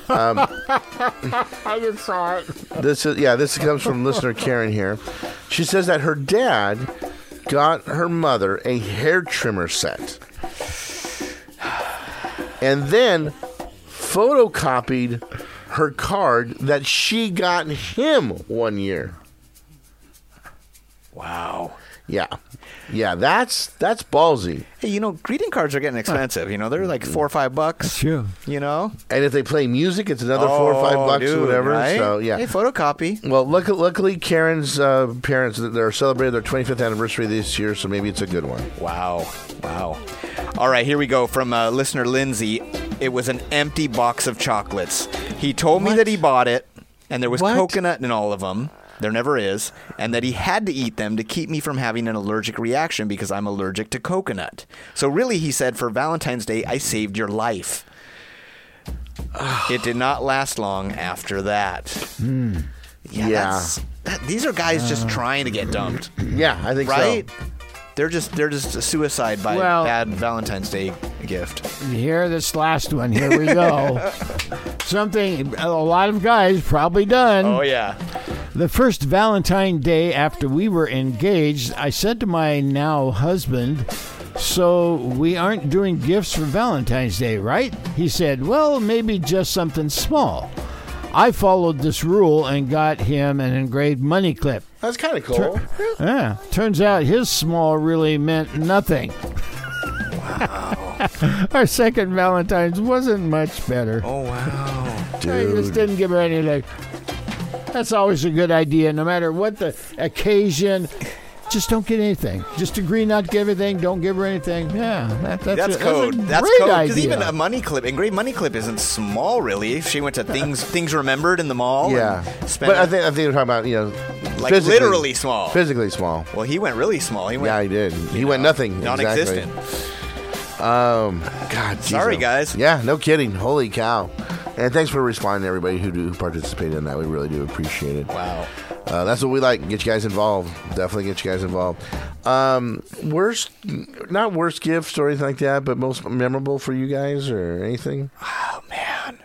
I just saw it. This comes from listener Karen here. She says that her dad got her mother a hair trimmer set, and then photocopied her card that she got him 1 year. Wow. Yeah, that's ballsy. Hey, greeting cards are getting expensive. They're like $4 or $5. True. And if they play music, it's another $4 or $5 dude, or whatever. Right? So yeah. Hey, photocopy. Well, luckily Karen's parents, they're celebrating their 25th anniversary this year, so maybe it's a good one. Wow. All right, here we go from listener Lindsay. It was an empty box of chocolates. He told me that he bought it, and there was coconut in all of them. There never is. And that he had to eat them to keep me from having an allergic reaction because I'm allergic to coconut. So really, he said, for Valentine's Day, I saved your life. It did not last long after that. Yeah. These are guys just trying to get dumped. Yeah, I think right? so. They're just a suicide by bad Valentine's Day gift. Here, this last one. Here we go. Something a lot of guys probably done. Oh, yeah. The first Valentine's Day after we were engaged, I said to my now husband, so we aren't doing gifts for Valentine's Day, right? He said, well, maybe just something small. I followed this rule and got him an engraved money clip. That's kind of cool. Yeah. Turns out his small really meant nothing. Wow. Our second Valentine's wasn't much better. Oh, wow. I just didn't give her anything. That's always a good idea, no matter what the occasion. Just don't get anything. Just agree not to give anything. Don't give her anything. Yeah, that's code. That's great code. idea. Because even a money clip, engraved money clip, isn't small, really. If she went to things remembered in the mall. Yeah, and but I think we're talking about like literally small. Physically small. Well, he went really small. He went. Yeah, he did. He went nothing. Non-existent. Exactly. God. Sorry, geez, guys. Yeah, no kidding. Holy cow. And thanks for responding to everybody who participated in that. We really do appreciate it. Wow. That's what we like. Get you guys involved. Definitely get you guys involved. Not worst gifts or anything like that, but most memorable for you guys or anything? Oh, man.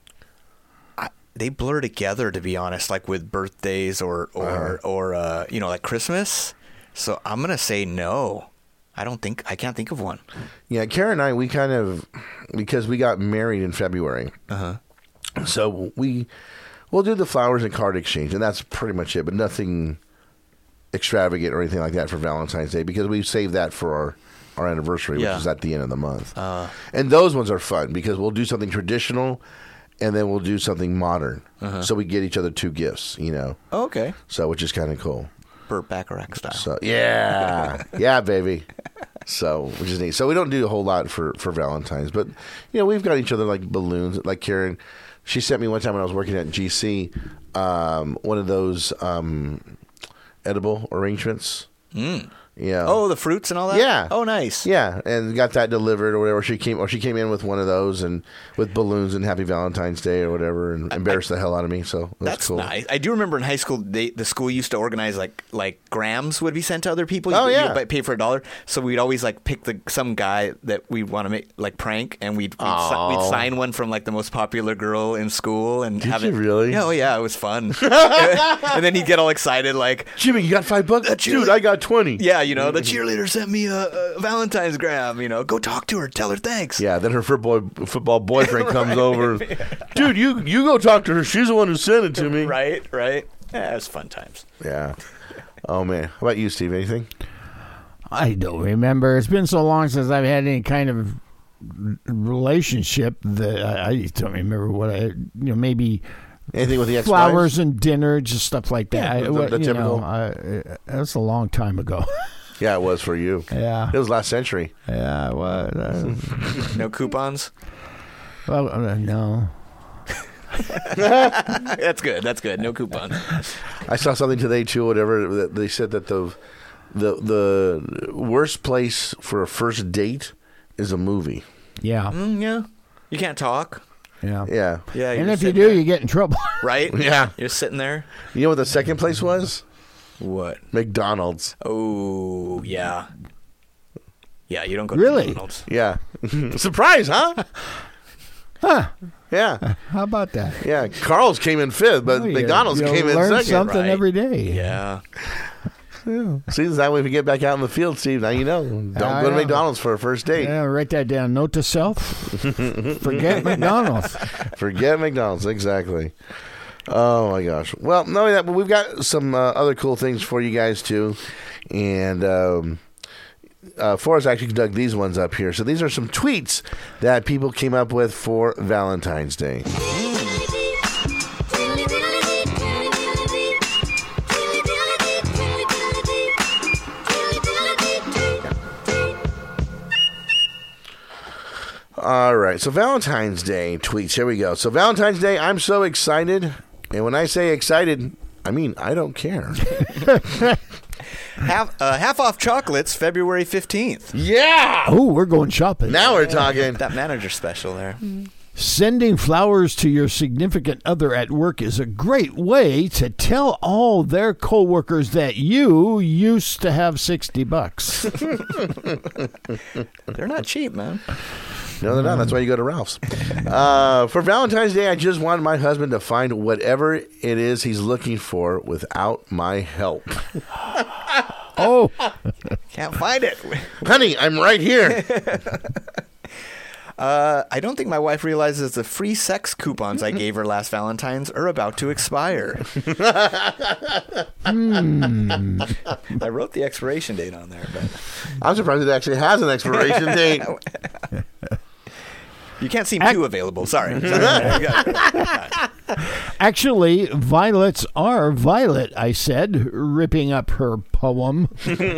They blur together, to be honest, like with birthdays or like Christmas. So I'm going to say no. I can't think of one. Yeah, Karen and I, we kind of, because we got married in February. So we'll do the flowers and card exchange, and that's pretty much it, but nothing extravagant or anything like that for Valentine's Day, because we saved that for our anniversary, which is at the end of the month. And those ones are fun, because we'll do something traditional, and then we'll do something modern. So we get each other 2 gifts, Okay. So, which is kind of cool. Burt Bacharach style. So, yeah. Yeah, baby. So, which is neat. So we don't do a whole lot for Valentine's, but, we've got each other like balloons. Like Karen, she sent me one time when I was working at GC, one of those edible arrangements. Yeah. Oh, the fruits and all that? Yeah. Oh, nice. Yeah, and got that delivered or whatever. She came in with one of those and with balloons and Happy Valentine's Day or whatever, and embarrassed the hell out of me. So that's cool. Nice. I do remember in high school, the school used to organize like grams would be sent to other people. You'd pay for $1. So we'd always like pick some guy that we want to make like prank, and we'd sign one from like the most popular girl in school and Did you really? Yeah, oh yeah, it was fun. And then he'd get all excited like, Jimmy, you got $5? Dude, I got 20. Yeah. The cheerleader sent me a Valentine's gram, go talk to her, tell her thanks. Yeah, then her football boyfriend comes over. Dude, you go talk to her. She's the one who sent it to me. Right. Yeah, it was fun times. Yeah. Oh, man. How about you, Steve? Anything? I don't remember. It's been so long since I've had any kind of relationship that I don't remember what maybe... Anything with the ex-wives? Flowers and dinner, just stuff like that. Yeah, the typical. That's a long time ago. Yeah, it was for you. Yeah. It was last century. Yeah, it was. No coupons? Well, no. That's good. No coupons. I saw something today, too, whatever. That they said that the worst place for a first date is a movie. Yeah. Yeah. You can't talk. Yeah. Yeah. Yeah. And if you do, you get in trouble. Right? Yeah. You're sitting there. You know what the second place was? What? McDonald's. Oh, yeah. Yeah, you don't go to Really? McDonald's. Yeah. Surprise, huh? Huh. Yeah. How about that? Yeah. Carl's came in 5th, but McDonald's came in learn 2nd. something Right. every day. Yeah. See, that way if you get back out in the field, Steve, now you know. Don't go to McDonald's for a first date. Yeah, write that down. Note to self. Forget McDonald's. Forget McDonald's, exactly. Oh, my gosh. Well, not only that, but we've got some other cool things for you guys, too. And Forrest actually dug these ones up here. So these are some tweets that people came up with for Valentine's Day. All right, so Valentine's Day tweets. Here we go. So Valentine's Day, I'm so excited. And when I say excited, I mean I don't care. Half off chocolates, February 15th. Yeah! Oh, we're going shopping. Now we're talking. That manager special there. Sending flowers to your significant other at work is a great way to tell all their coworkers that you used to have $60. They're not cheap, man. No, they're not. That's why you go to Ralph's. For Valentine's Day, I just wanted my husband to find whatever it is he's looking for without my help. Oh. Can't find it. Honey, I'm right here. I don't think my wife realizes the free sex coupons I gave her last Valentine's are about to expire. I wrote the expiration date on there, but I'm surprised it actually has an expiration date. you can't seem too available. Sorry. Actually, violets are violet, I said, ripping up her poem.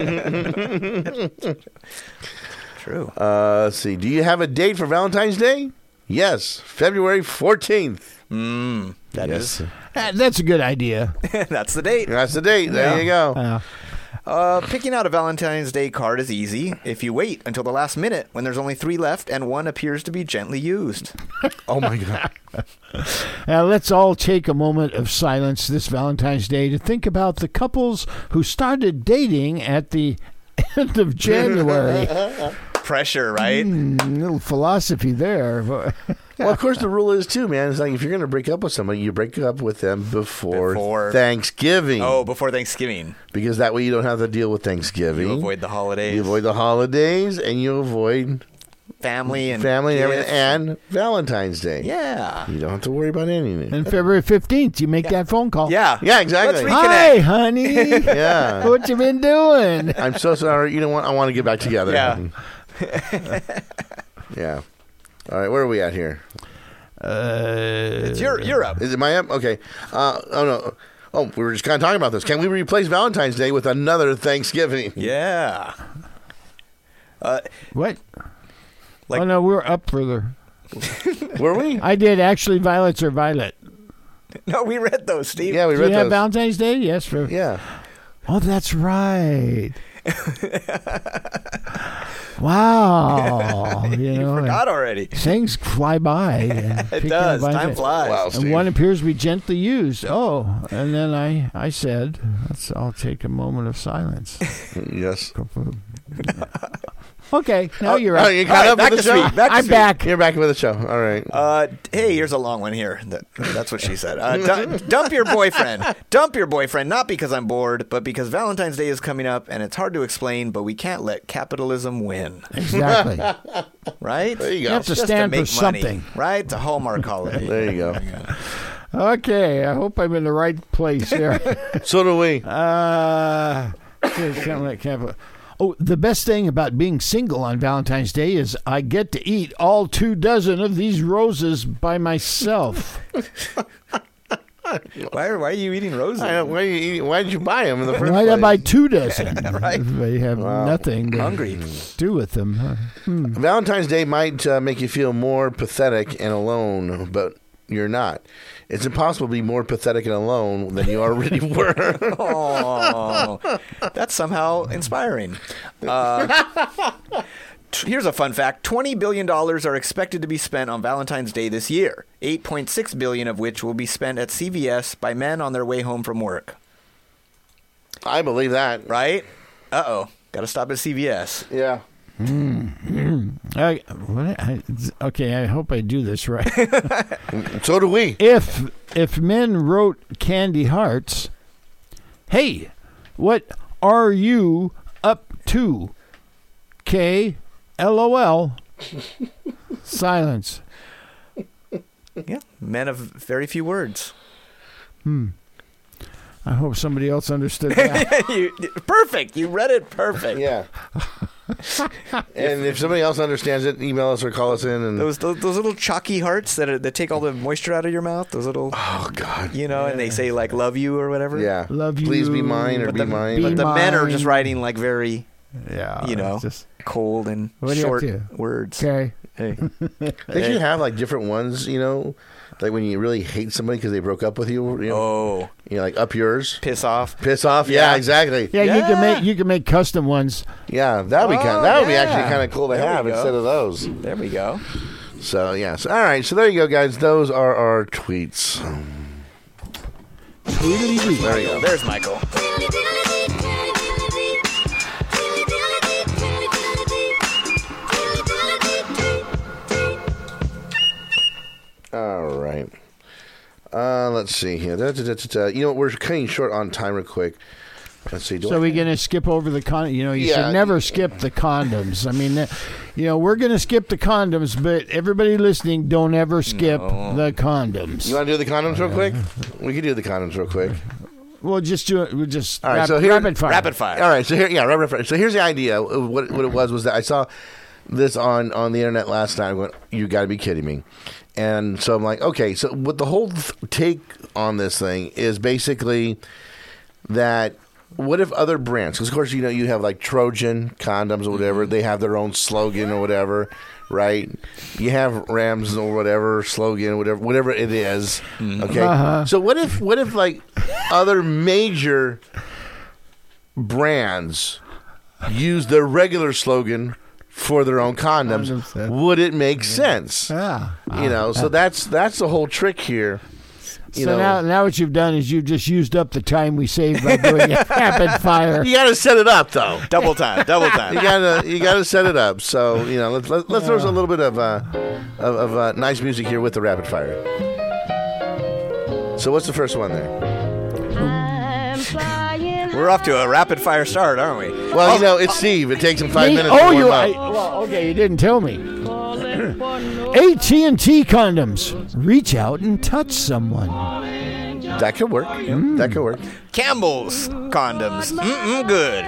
True. Let's see. Do you have a date for Valentine's Day? Yes, February 14th. That is. That's a good idea. That's the date. That's the date. There you go. Picking out a Valentine's Day card is easy if you wait until the last minute when there's only 3 left and one appears to be gently used. Oh, my God. Let's all take a moment of silence this Valentine's Day to think about the couples who started dating at the end of January. Pressure, right? Little philosophy there. Well, of course, the rule is, too, man. It's like if you're going to break up with somebody, you break up with them before Thanksgiving. Oh, before Thanksgiving. Because that way you don't have to deal with Thanksgiving. You avoid the holidays. You avoid the holidays, and you avoid family and everything, and Valentine's Day. Yeah. You don't have to worry about anything. And February 15th, you make that phone call. Yeah. Yeah, exactly. Let's Hi, honey. Yeah. What you been doing? I'm so sorry. You know what? I want to get back together. Yeah. Yeah. All right, where are we at here? It's you're up. Is it my up? Okay. Oh, no. Oh, we were just kind of talking about this. Can we replace Valentine's Day with another Thanksgiving? Yeah. What? Like- oh, no, we're up further. Were we? I did. Actually, violets are violet. No, we read those, Steve. Yeah, we Do read you have those. Valentine's Day? Yes. Yeah. Oh, that's right. Wow. You know, Forgot already. things fly by. It does. Time flies. Wow, And Steve. one appears to be gently used. Oh, and then I said, I'll take a moment of silence. Yes. Okay, now you're Oh, up. you All caught right, up back with to the show? Speed. Back to I'm Speed. back. You're back with the show. All right. Hey, here's a long one here. That's what she said. Dump your boyfriend. Dump your boyfriend, not because I'm bored, but because Valentine's Day is coming up and it's hard to explain, but we can't let capitalism win. Exactly. Right? There you You go. have to Just stand to for make money, something. right? It's a Hallmark holiday. There you go. Okay, I hope I'm in the right place here. So do we. Oh, the best thing about being single on Valentine's Day is I get to eat all 24 of these roses by myself. Why are you eating roses? Why did you buy them in the first Why place? did I buy 24? Right. They have nothing to Hungry. do with them. Huh? Valentine's Day might make you feel more pathetic and alone, but you're not. It's impossible to be more pathetic and alone than you already were. Oh, that's somehow inspiring. Here's a fun fact. $20 billion are expected to be spent on Valentine's Day this year, $8.6 billion of which will be spent at CVS by men on their way home from work. I believe that. Right? Uh-oh. Got to stop at CVS. Yeah. Okay, I hope I do this right. So do we. If men wrote candy hearts, hey, what are you up to? LOL. Silence. Yeah. Men of very few words. I hope somebody else understood that. Perfect. You read it perfect. Yeah. And if somebody else understands it, email us or call us in. And Those little chalky hearts that take all the moisture out of your mouth. Those little, oh God, and they say like "love you" or whatever. yeah, Love Please you. be mine or But be the, mine. but the men are mine. just writing like very, Yeah. just cold and What do you short have to? words. Okay. Hey. They should have like different ones, like when you really hate somebody because they broke up with you. Oh, Like up yours, piss off. piss off. Yeah, Yeah. exactly. Yeah, Yeah. you can make custom ones. Yeah, that would be Oh, that would be yeah. actually kind of cool to There we have go. instead of those. There we go. So yes, all right. So there you go, guys. Those are our tweets. There you go. There's Michael. All right. Let's see here. You know what? We're cutting short on time real quick. Let's see. So we're going to skip over the you Yeah. should never skip the condoms. I mean, we're going to skip the condoms, but everybody listening, don't ever skip the condoms. You want to do the condoms real quick? We can do the condoms real quick. We'll just do it. We'll just All right, so here- rapid fire. Rapid fire. All right, so here, rapid fire. So here's the idea. What it was that I saw this on the internet last night. I went, you got to be kidding me. And so I'm like, okay, so what the whole take on this thing is basically that what if other brands, because of course, you have like Trojan condoms or whatever, they have their own slogan or whatever, right? You have Rams or whatever slogan, whatever it is, okay? So what if like other major brands use their regular slogan for their own condoms? 100%. Would it make sense? Yeah. So that's the whole trick here. Now what you've done is you've just used up the time we saved by doing a rapid fire. You got to set it up though. Double time. You gotta set it up. So let's throw a little bit of nice music here with the rapid fire. So what's the first one there? We're off to a rapid fire start, aren't we? Well, it's Steve. It takes him 5 minutes. Oh, to warm up. okay, you didn't tell me. AT&T condoms. Reach out and touch someone. That could work. That could work. Campbell's condoms. Good.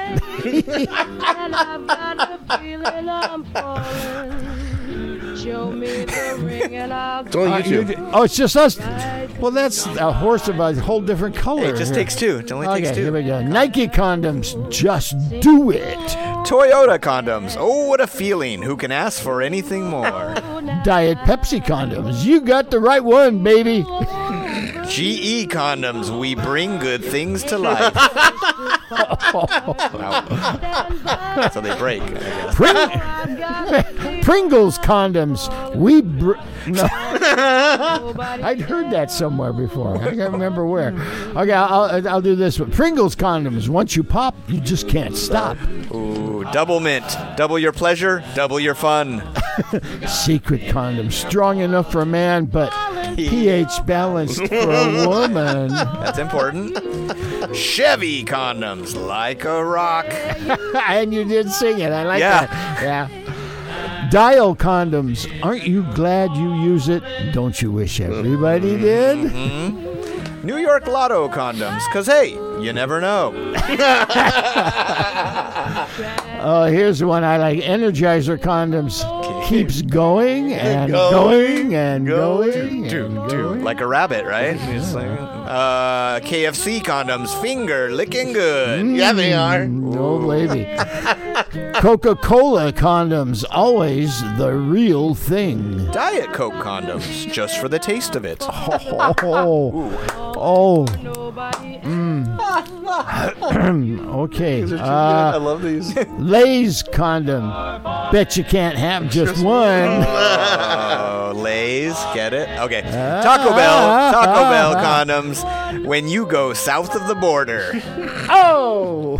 It's only YouTube. It's just us. Well, that's a horse of a whole different color. It just here. takes two. It only takes Okay, two. here we go. Nike condoms. Just do it. Toyota condoms. Oh, what a feeling. Who can ask for anything more? Diet Pepsi condoms. You got the right one, baby. GE condoms. We bring good things to life. So they break, I guess. Pringles condoms. No. I'd heard that somewhere before. I can't remember where. Okay, I'll do this one. Pringles condoms. Once you pop, you just can't stop. Ooh, double mint. Double your pleasure, double your fun. Secret condoms. Strong enough for a man, but pH balanced for a woman. That's important. Chevy condoms, like a rock. And you did sing it. I like Yeah. that. Yeah. Dial condoms. Aren't you glad you use it? Don't you wish everybody did? New York Lotto condoms, because, hey, you never know. Oh, here's the one I like. Energizer condoms. Keeps going and going and going and going. Like a rabbit, right? It's like, KFC condoms, finger licking good. Yeah, they are. No, baby. Coca-Cola condoms. Always the real thing. Diet Coke condoms, just for the taste of it. Oh. Okay. I love these. Lay's condom. Bet you can't have just one. Oh, Lay's, get it? Okay. Taco Bell condoms, when you go south of the border. Oh.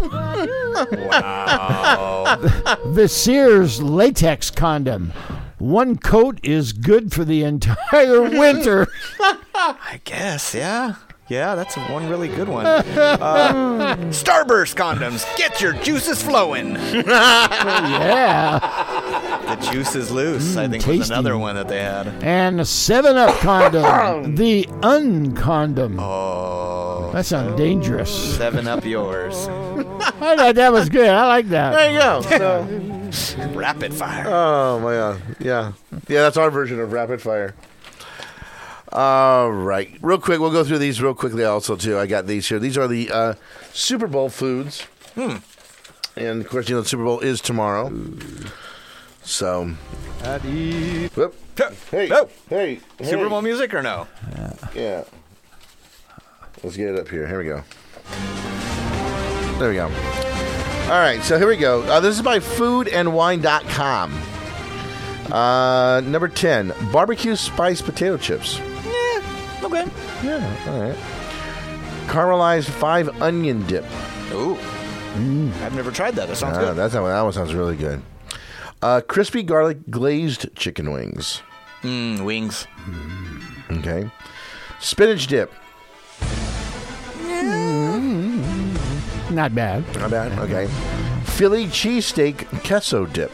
Wow. The Sears latex condom. One coat is good for the entire winter. I guess, yeah. Yeah, that's one really good one. Starburst condoms, get your juices flowing. Yeah. The juice is loose, I think tasty. was another one that they had. And a 7-Up condom. The uncondom. Oh. That sounds dangerous. 7 up yours. I thought that was good. I like that. There you go. So, Rapid fire. oh my God. Yeah. That's our version of rapid fire. All right. Real quick, we'll go through these real quickly also, too. I got these here. These are the Super Bowl foods. And, of course, the Super Bowl is tomorrow. So. Whoop. Hey. No. Hey. Super Bowl music or no? Yeah. Let's get it up here. Here we go. There we go. All right. So, here we go. This is by foodandwine.com. Number 10, barbecue spice potato chips. Okay. Yeah, all right. Caramelized 5 onion dip. Ooh. I've never tried that. That sounds good. That one sounds really good. Crispy garlic glazed chicken wings. Wings. Okay. Spinach dip. Not bad. Not bad. Okay. Philly cheesesteak queso dip.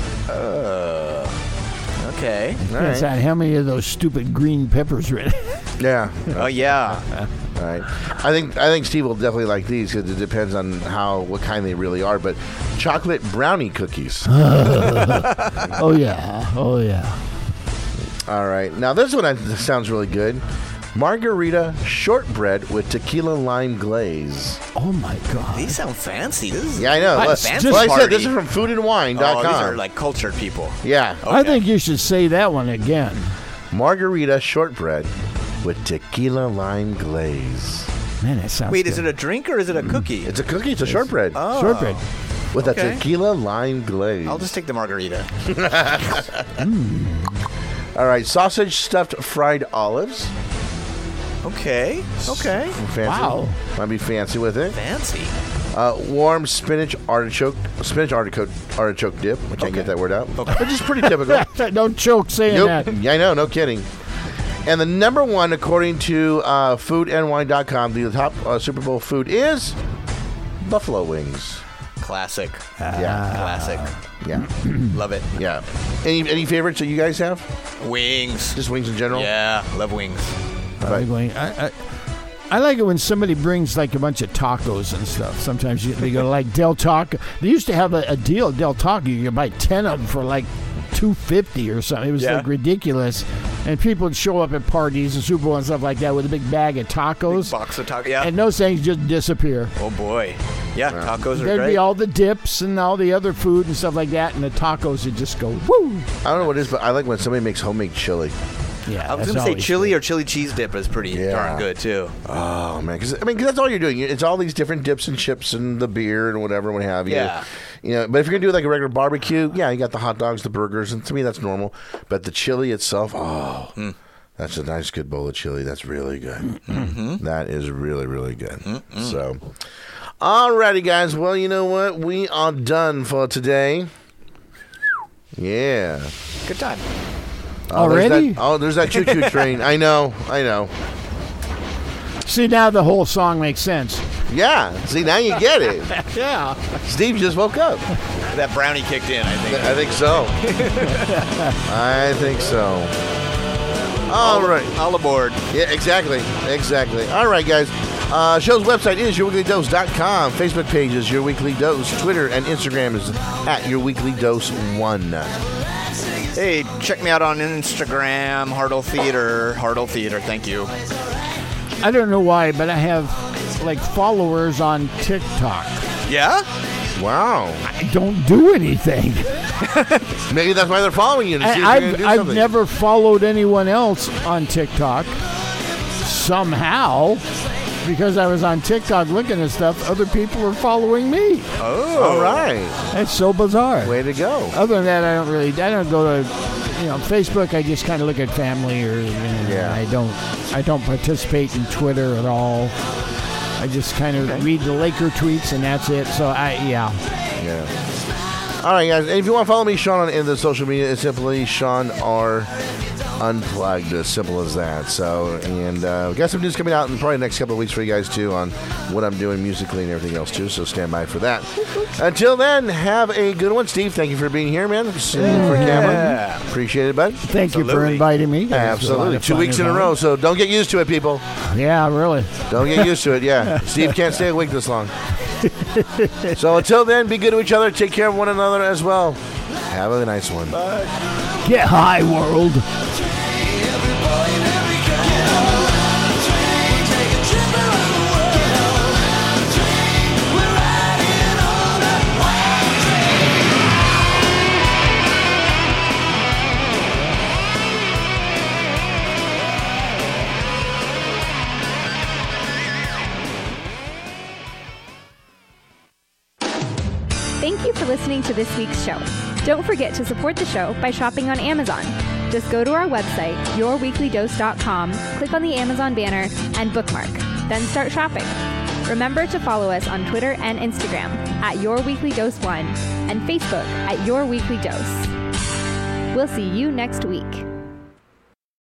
Okay. All Depends right. on how many of those stupid green peppers are in it. Yeah. Oh yeah. All right. I think Steve will definitely like these because it depends on what kind they really are. But chocolate brownie cookies. Oh, yeah. Oh, yeah. All right. Now this one sounds really good. Margarita shortbread with tequila lime glaze. Oh, my God. These sound fancy. This is Yeah, I know. I- Well, fancy I said, party. this is from foodandwine.com. Oh, these are like cultured people. Yeah. I think you should say that one again. Margarita shortbread with tequila lime glaze. Man, that sounds Wait, good. is it a drink or is it a cookie? It's a cookie. It's a shortbread Shortbread. with okay. a tequila lime glaze. I'll just take the margarita. All right. Sausage stuffed fried olives. Okay. Okay. Fancy. Wow. Might be fancy with it. Fancy. Warm spinach artichoke dip. I can't get that word out. Okay. Which is pretty typical. Don't choke saying Nope. that. Yeah, I know. No kidding. And the number one, according to foodandwine.com, the top Super Bowl food is buffalo wings. Classic. Yeah. Classic. Yeah. Love it. Yeah. Any favorites that you guys have? Wings. Just wings in general? Yeah. Love wings. I like it when somebody brings like a bunch of tacos and stuff. Sometimes they go like Del Taco. They used to have a deal at Del Taco. You could buy 10 of them for like $2.50 or something. It was like ridiculous. And people would show up at parties and Super Bowl and stuff like that with a big bag of tacos. Big box of tacos. Yeah. And those things just disappear. Oh boy. Yeah. Tacos are There'd great. be all the dips and all the other food and stuff like that, and the tacos would just go woo. I don't know what it is, but I like when somebody makes homemade chili. Yeah, I was going to say chili or chili cheese dip is pretty darn good too. Oh man, because that's all you're doing. It's all these different dips and chips and the beer and whatever, what have you. Yeah. You know, but if you're gonna do like a regular barbecue, yeah, you got the hot dogs, the burgers, and to me that's normal. But the chili itself, that's a nice good bowl of chili. That's really good. Mm-hmm. That is really, really good. Mm-hmm. So, alrighty, guys. Well, you know what? We are done for today. Yeah. Good time. Already? There's that choo-choo train. I know. See, now the whole song makes sense. Yeah. See, now you get it. Yeah. Steve just woke up. That brownie kicked in, I think. I think so. I think so. All right. All aboard. Yeah, exactly. All right, guys. Show's website is yourweeklydose.com. Facebook page is Your Weekly Dose. Twitter and Instagram is at Your Weekly Dose 1. Hey, check me out on Instagram, Hartle Theater. Thank you. I don't know why, but I have like followers on TikTok. Yeah? Wow. I don't do anything. Maybe that's why they're following you. To see if you're gonna do I've something. never followed anyone else on TikTok. Somehow, because I was on TikTok looking at stuff, other people were following me. Oh. All right. That's so bizarre. Way to go. Other than that, I don't go to, Facebook. I just kind of look at family or, Yeah. I don't participate in Twitter at all. I just kind of read the Laker tweets and that's it. So Yeah. All right, guys. And if you want to follow me, Sean, in the social media, it's simply Sean R. Unplugged. As simple as that. So, and we got some news coming out in probably the next couple of weeks for you guys, too, on what I'm doing musically and everything else, too. So stand by for that. Until then, have a good one. Steve, thank you for being here, man. Sitting for camera. Appreciate it, bud. Thank you for inviting me. It was a lot Absolutely. of 2 fun weeks in a as row, always. so don't get used to it, people. Yeah, really. Don't get used to it, yeah. Steve can't stay awake this long. So until then, be good to each other. Take care of one another as well. Have a nice one. Get high, world. Thank you for listening to this week's show. Don't forget to support the show by shopping on Amazon. Just go to our website, yourweeklydose.com, click on the Amazon banner, and bookmark. Then start shopping. Remember to follow us on Twitter and Instagram at YourWeeklyDose1 and Facebook at Your Weekly Dose. We'll see you next week.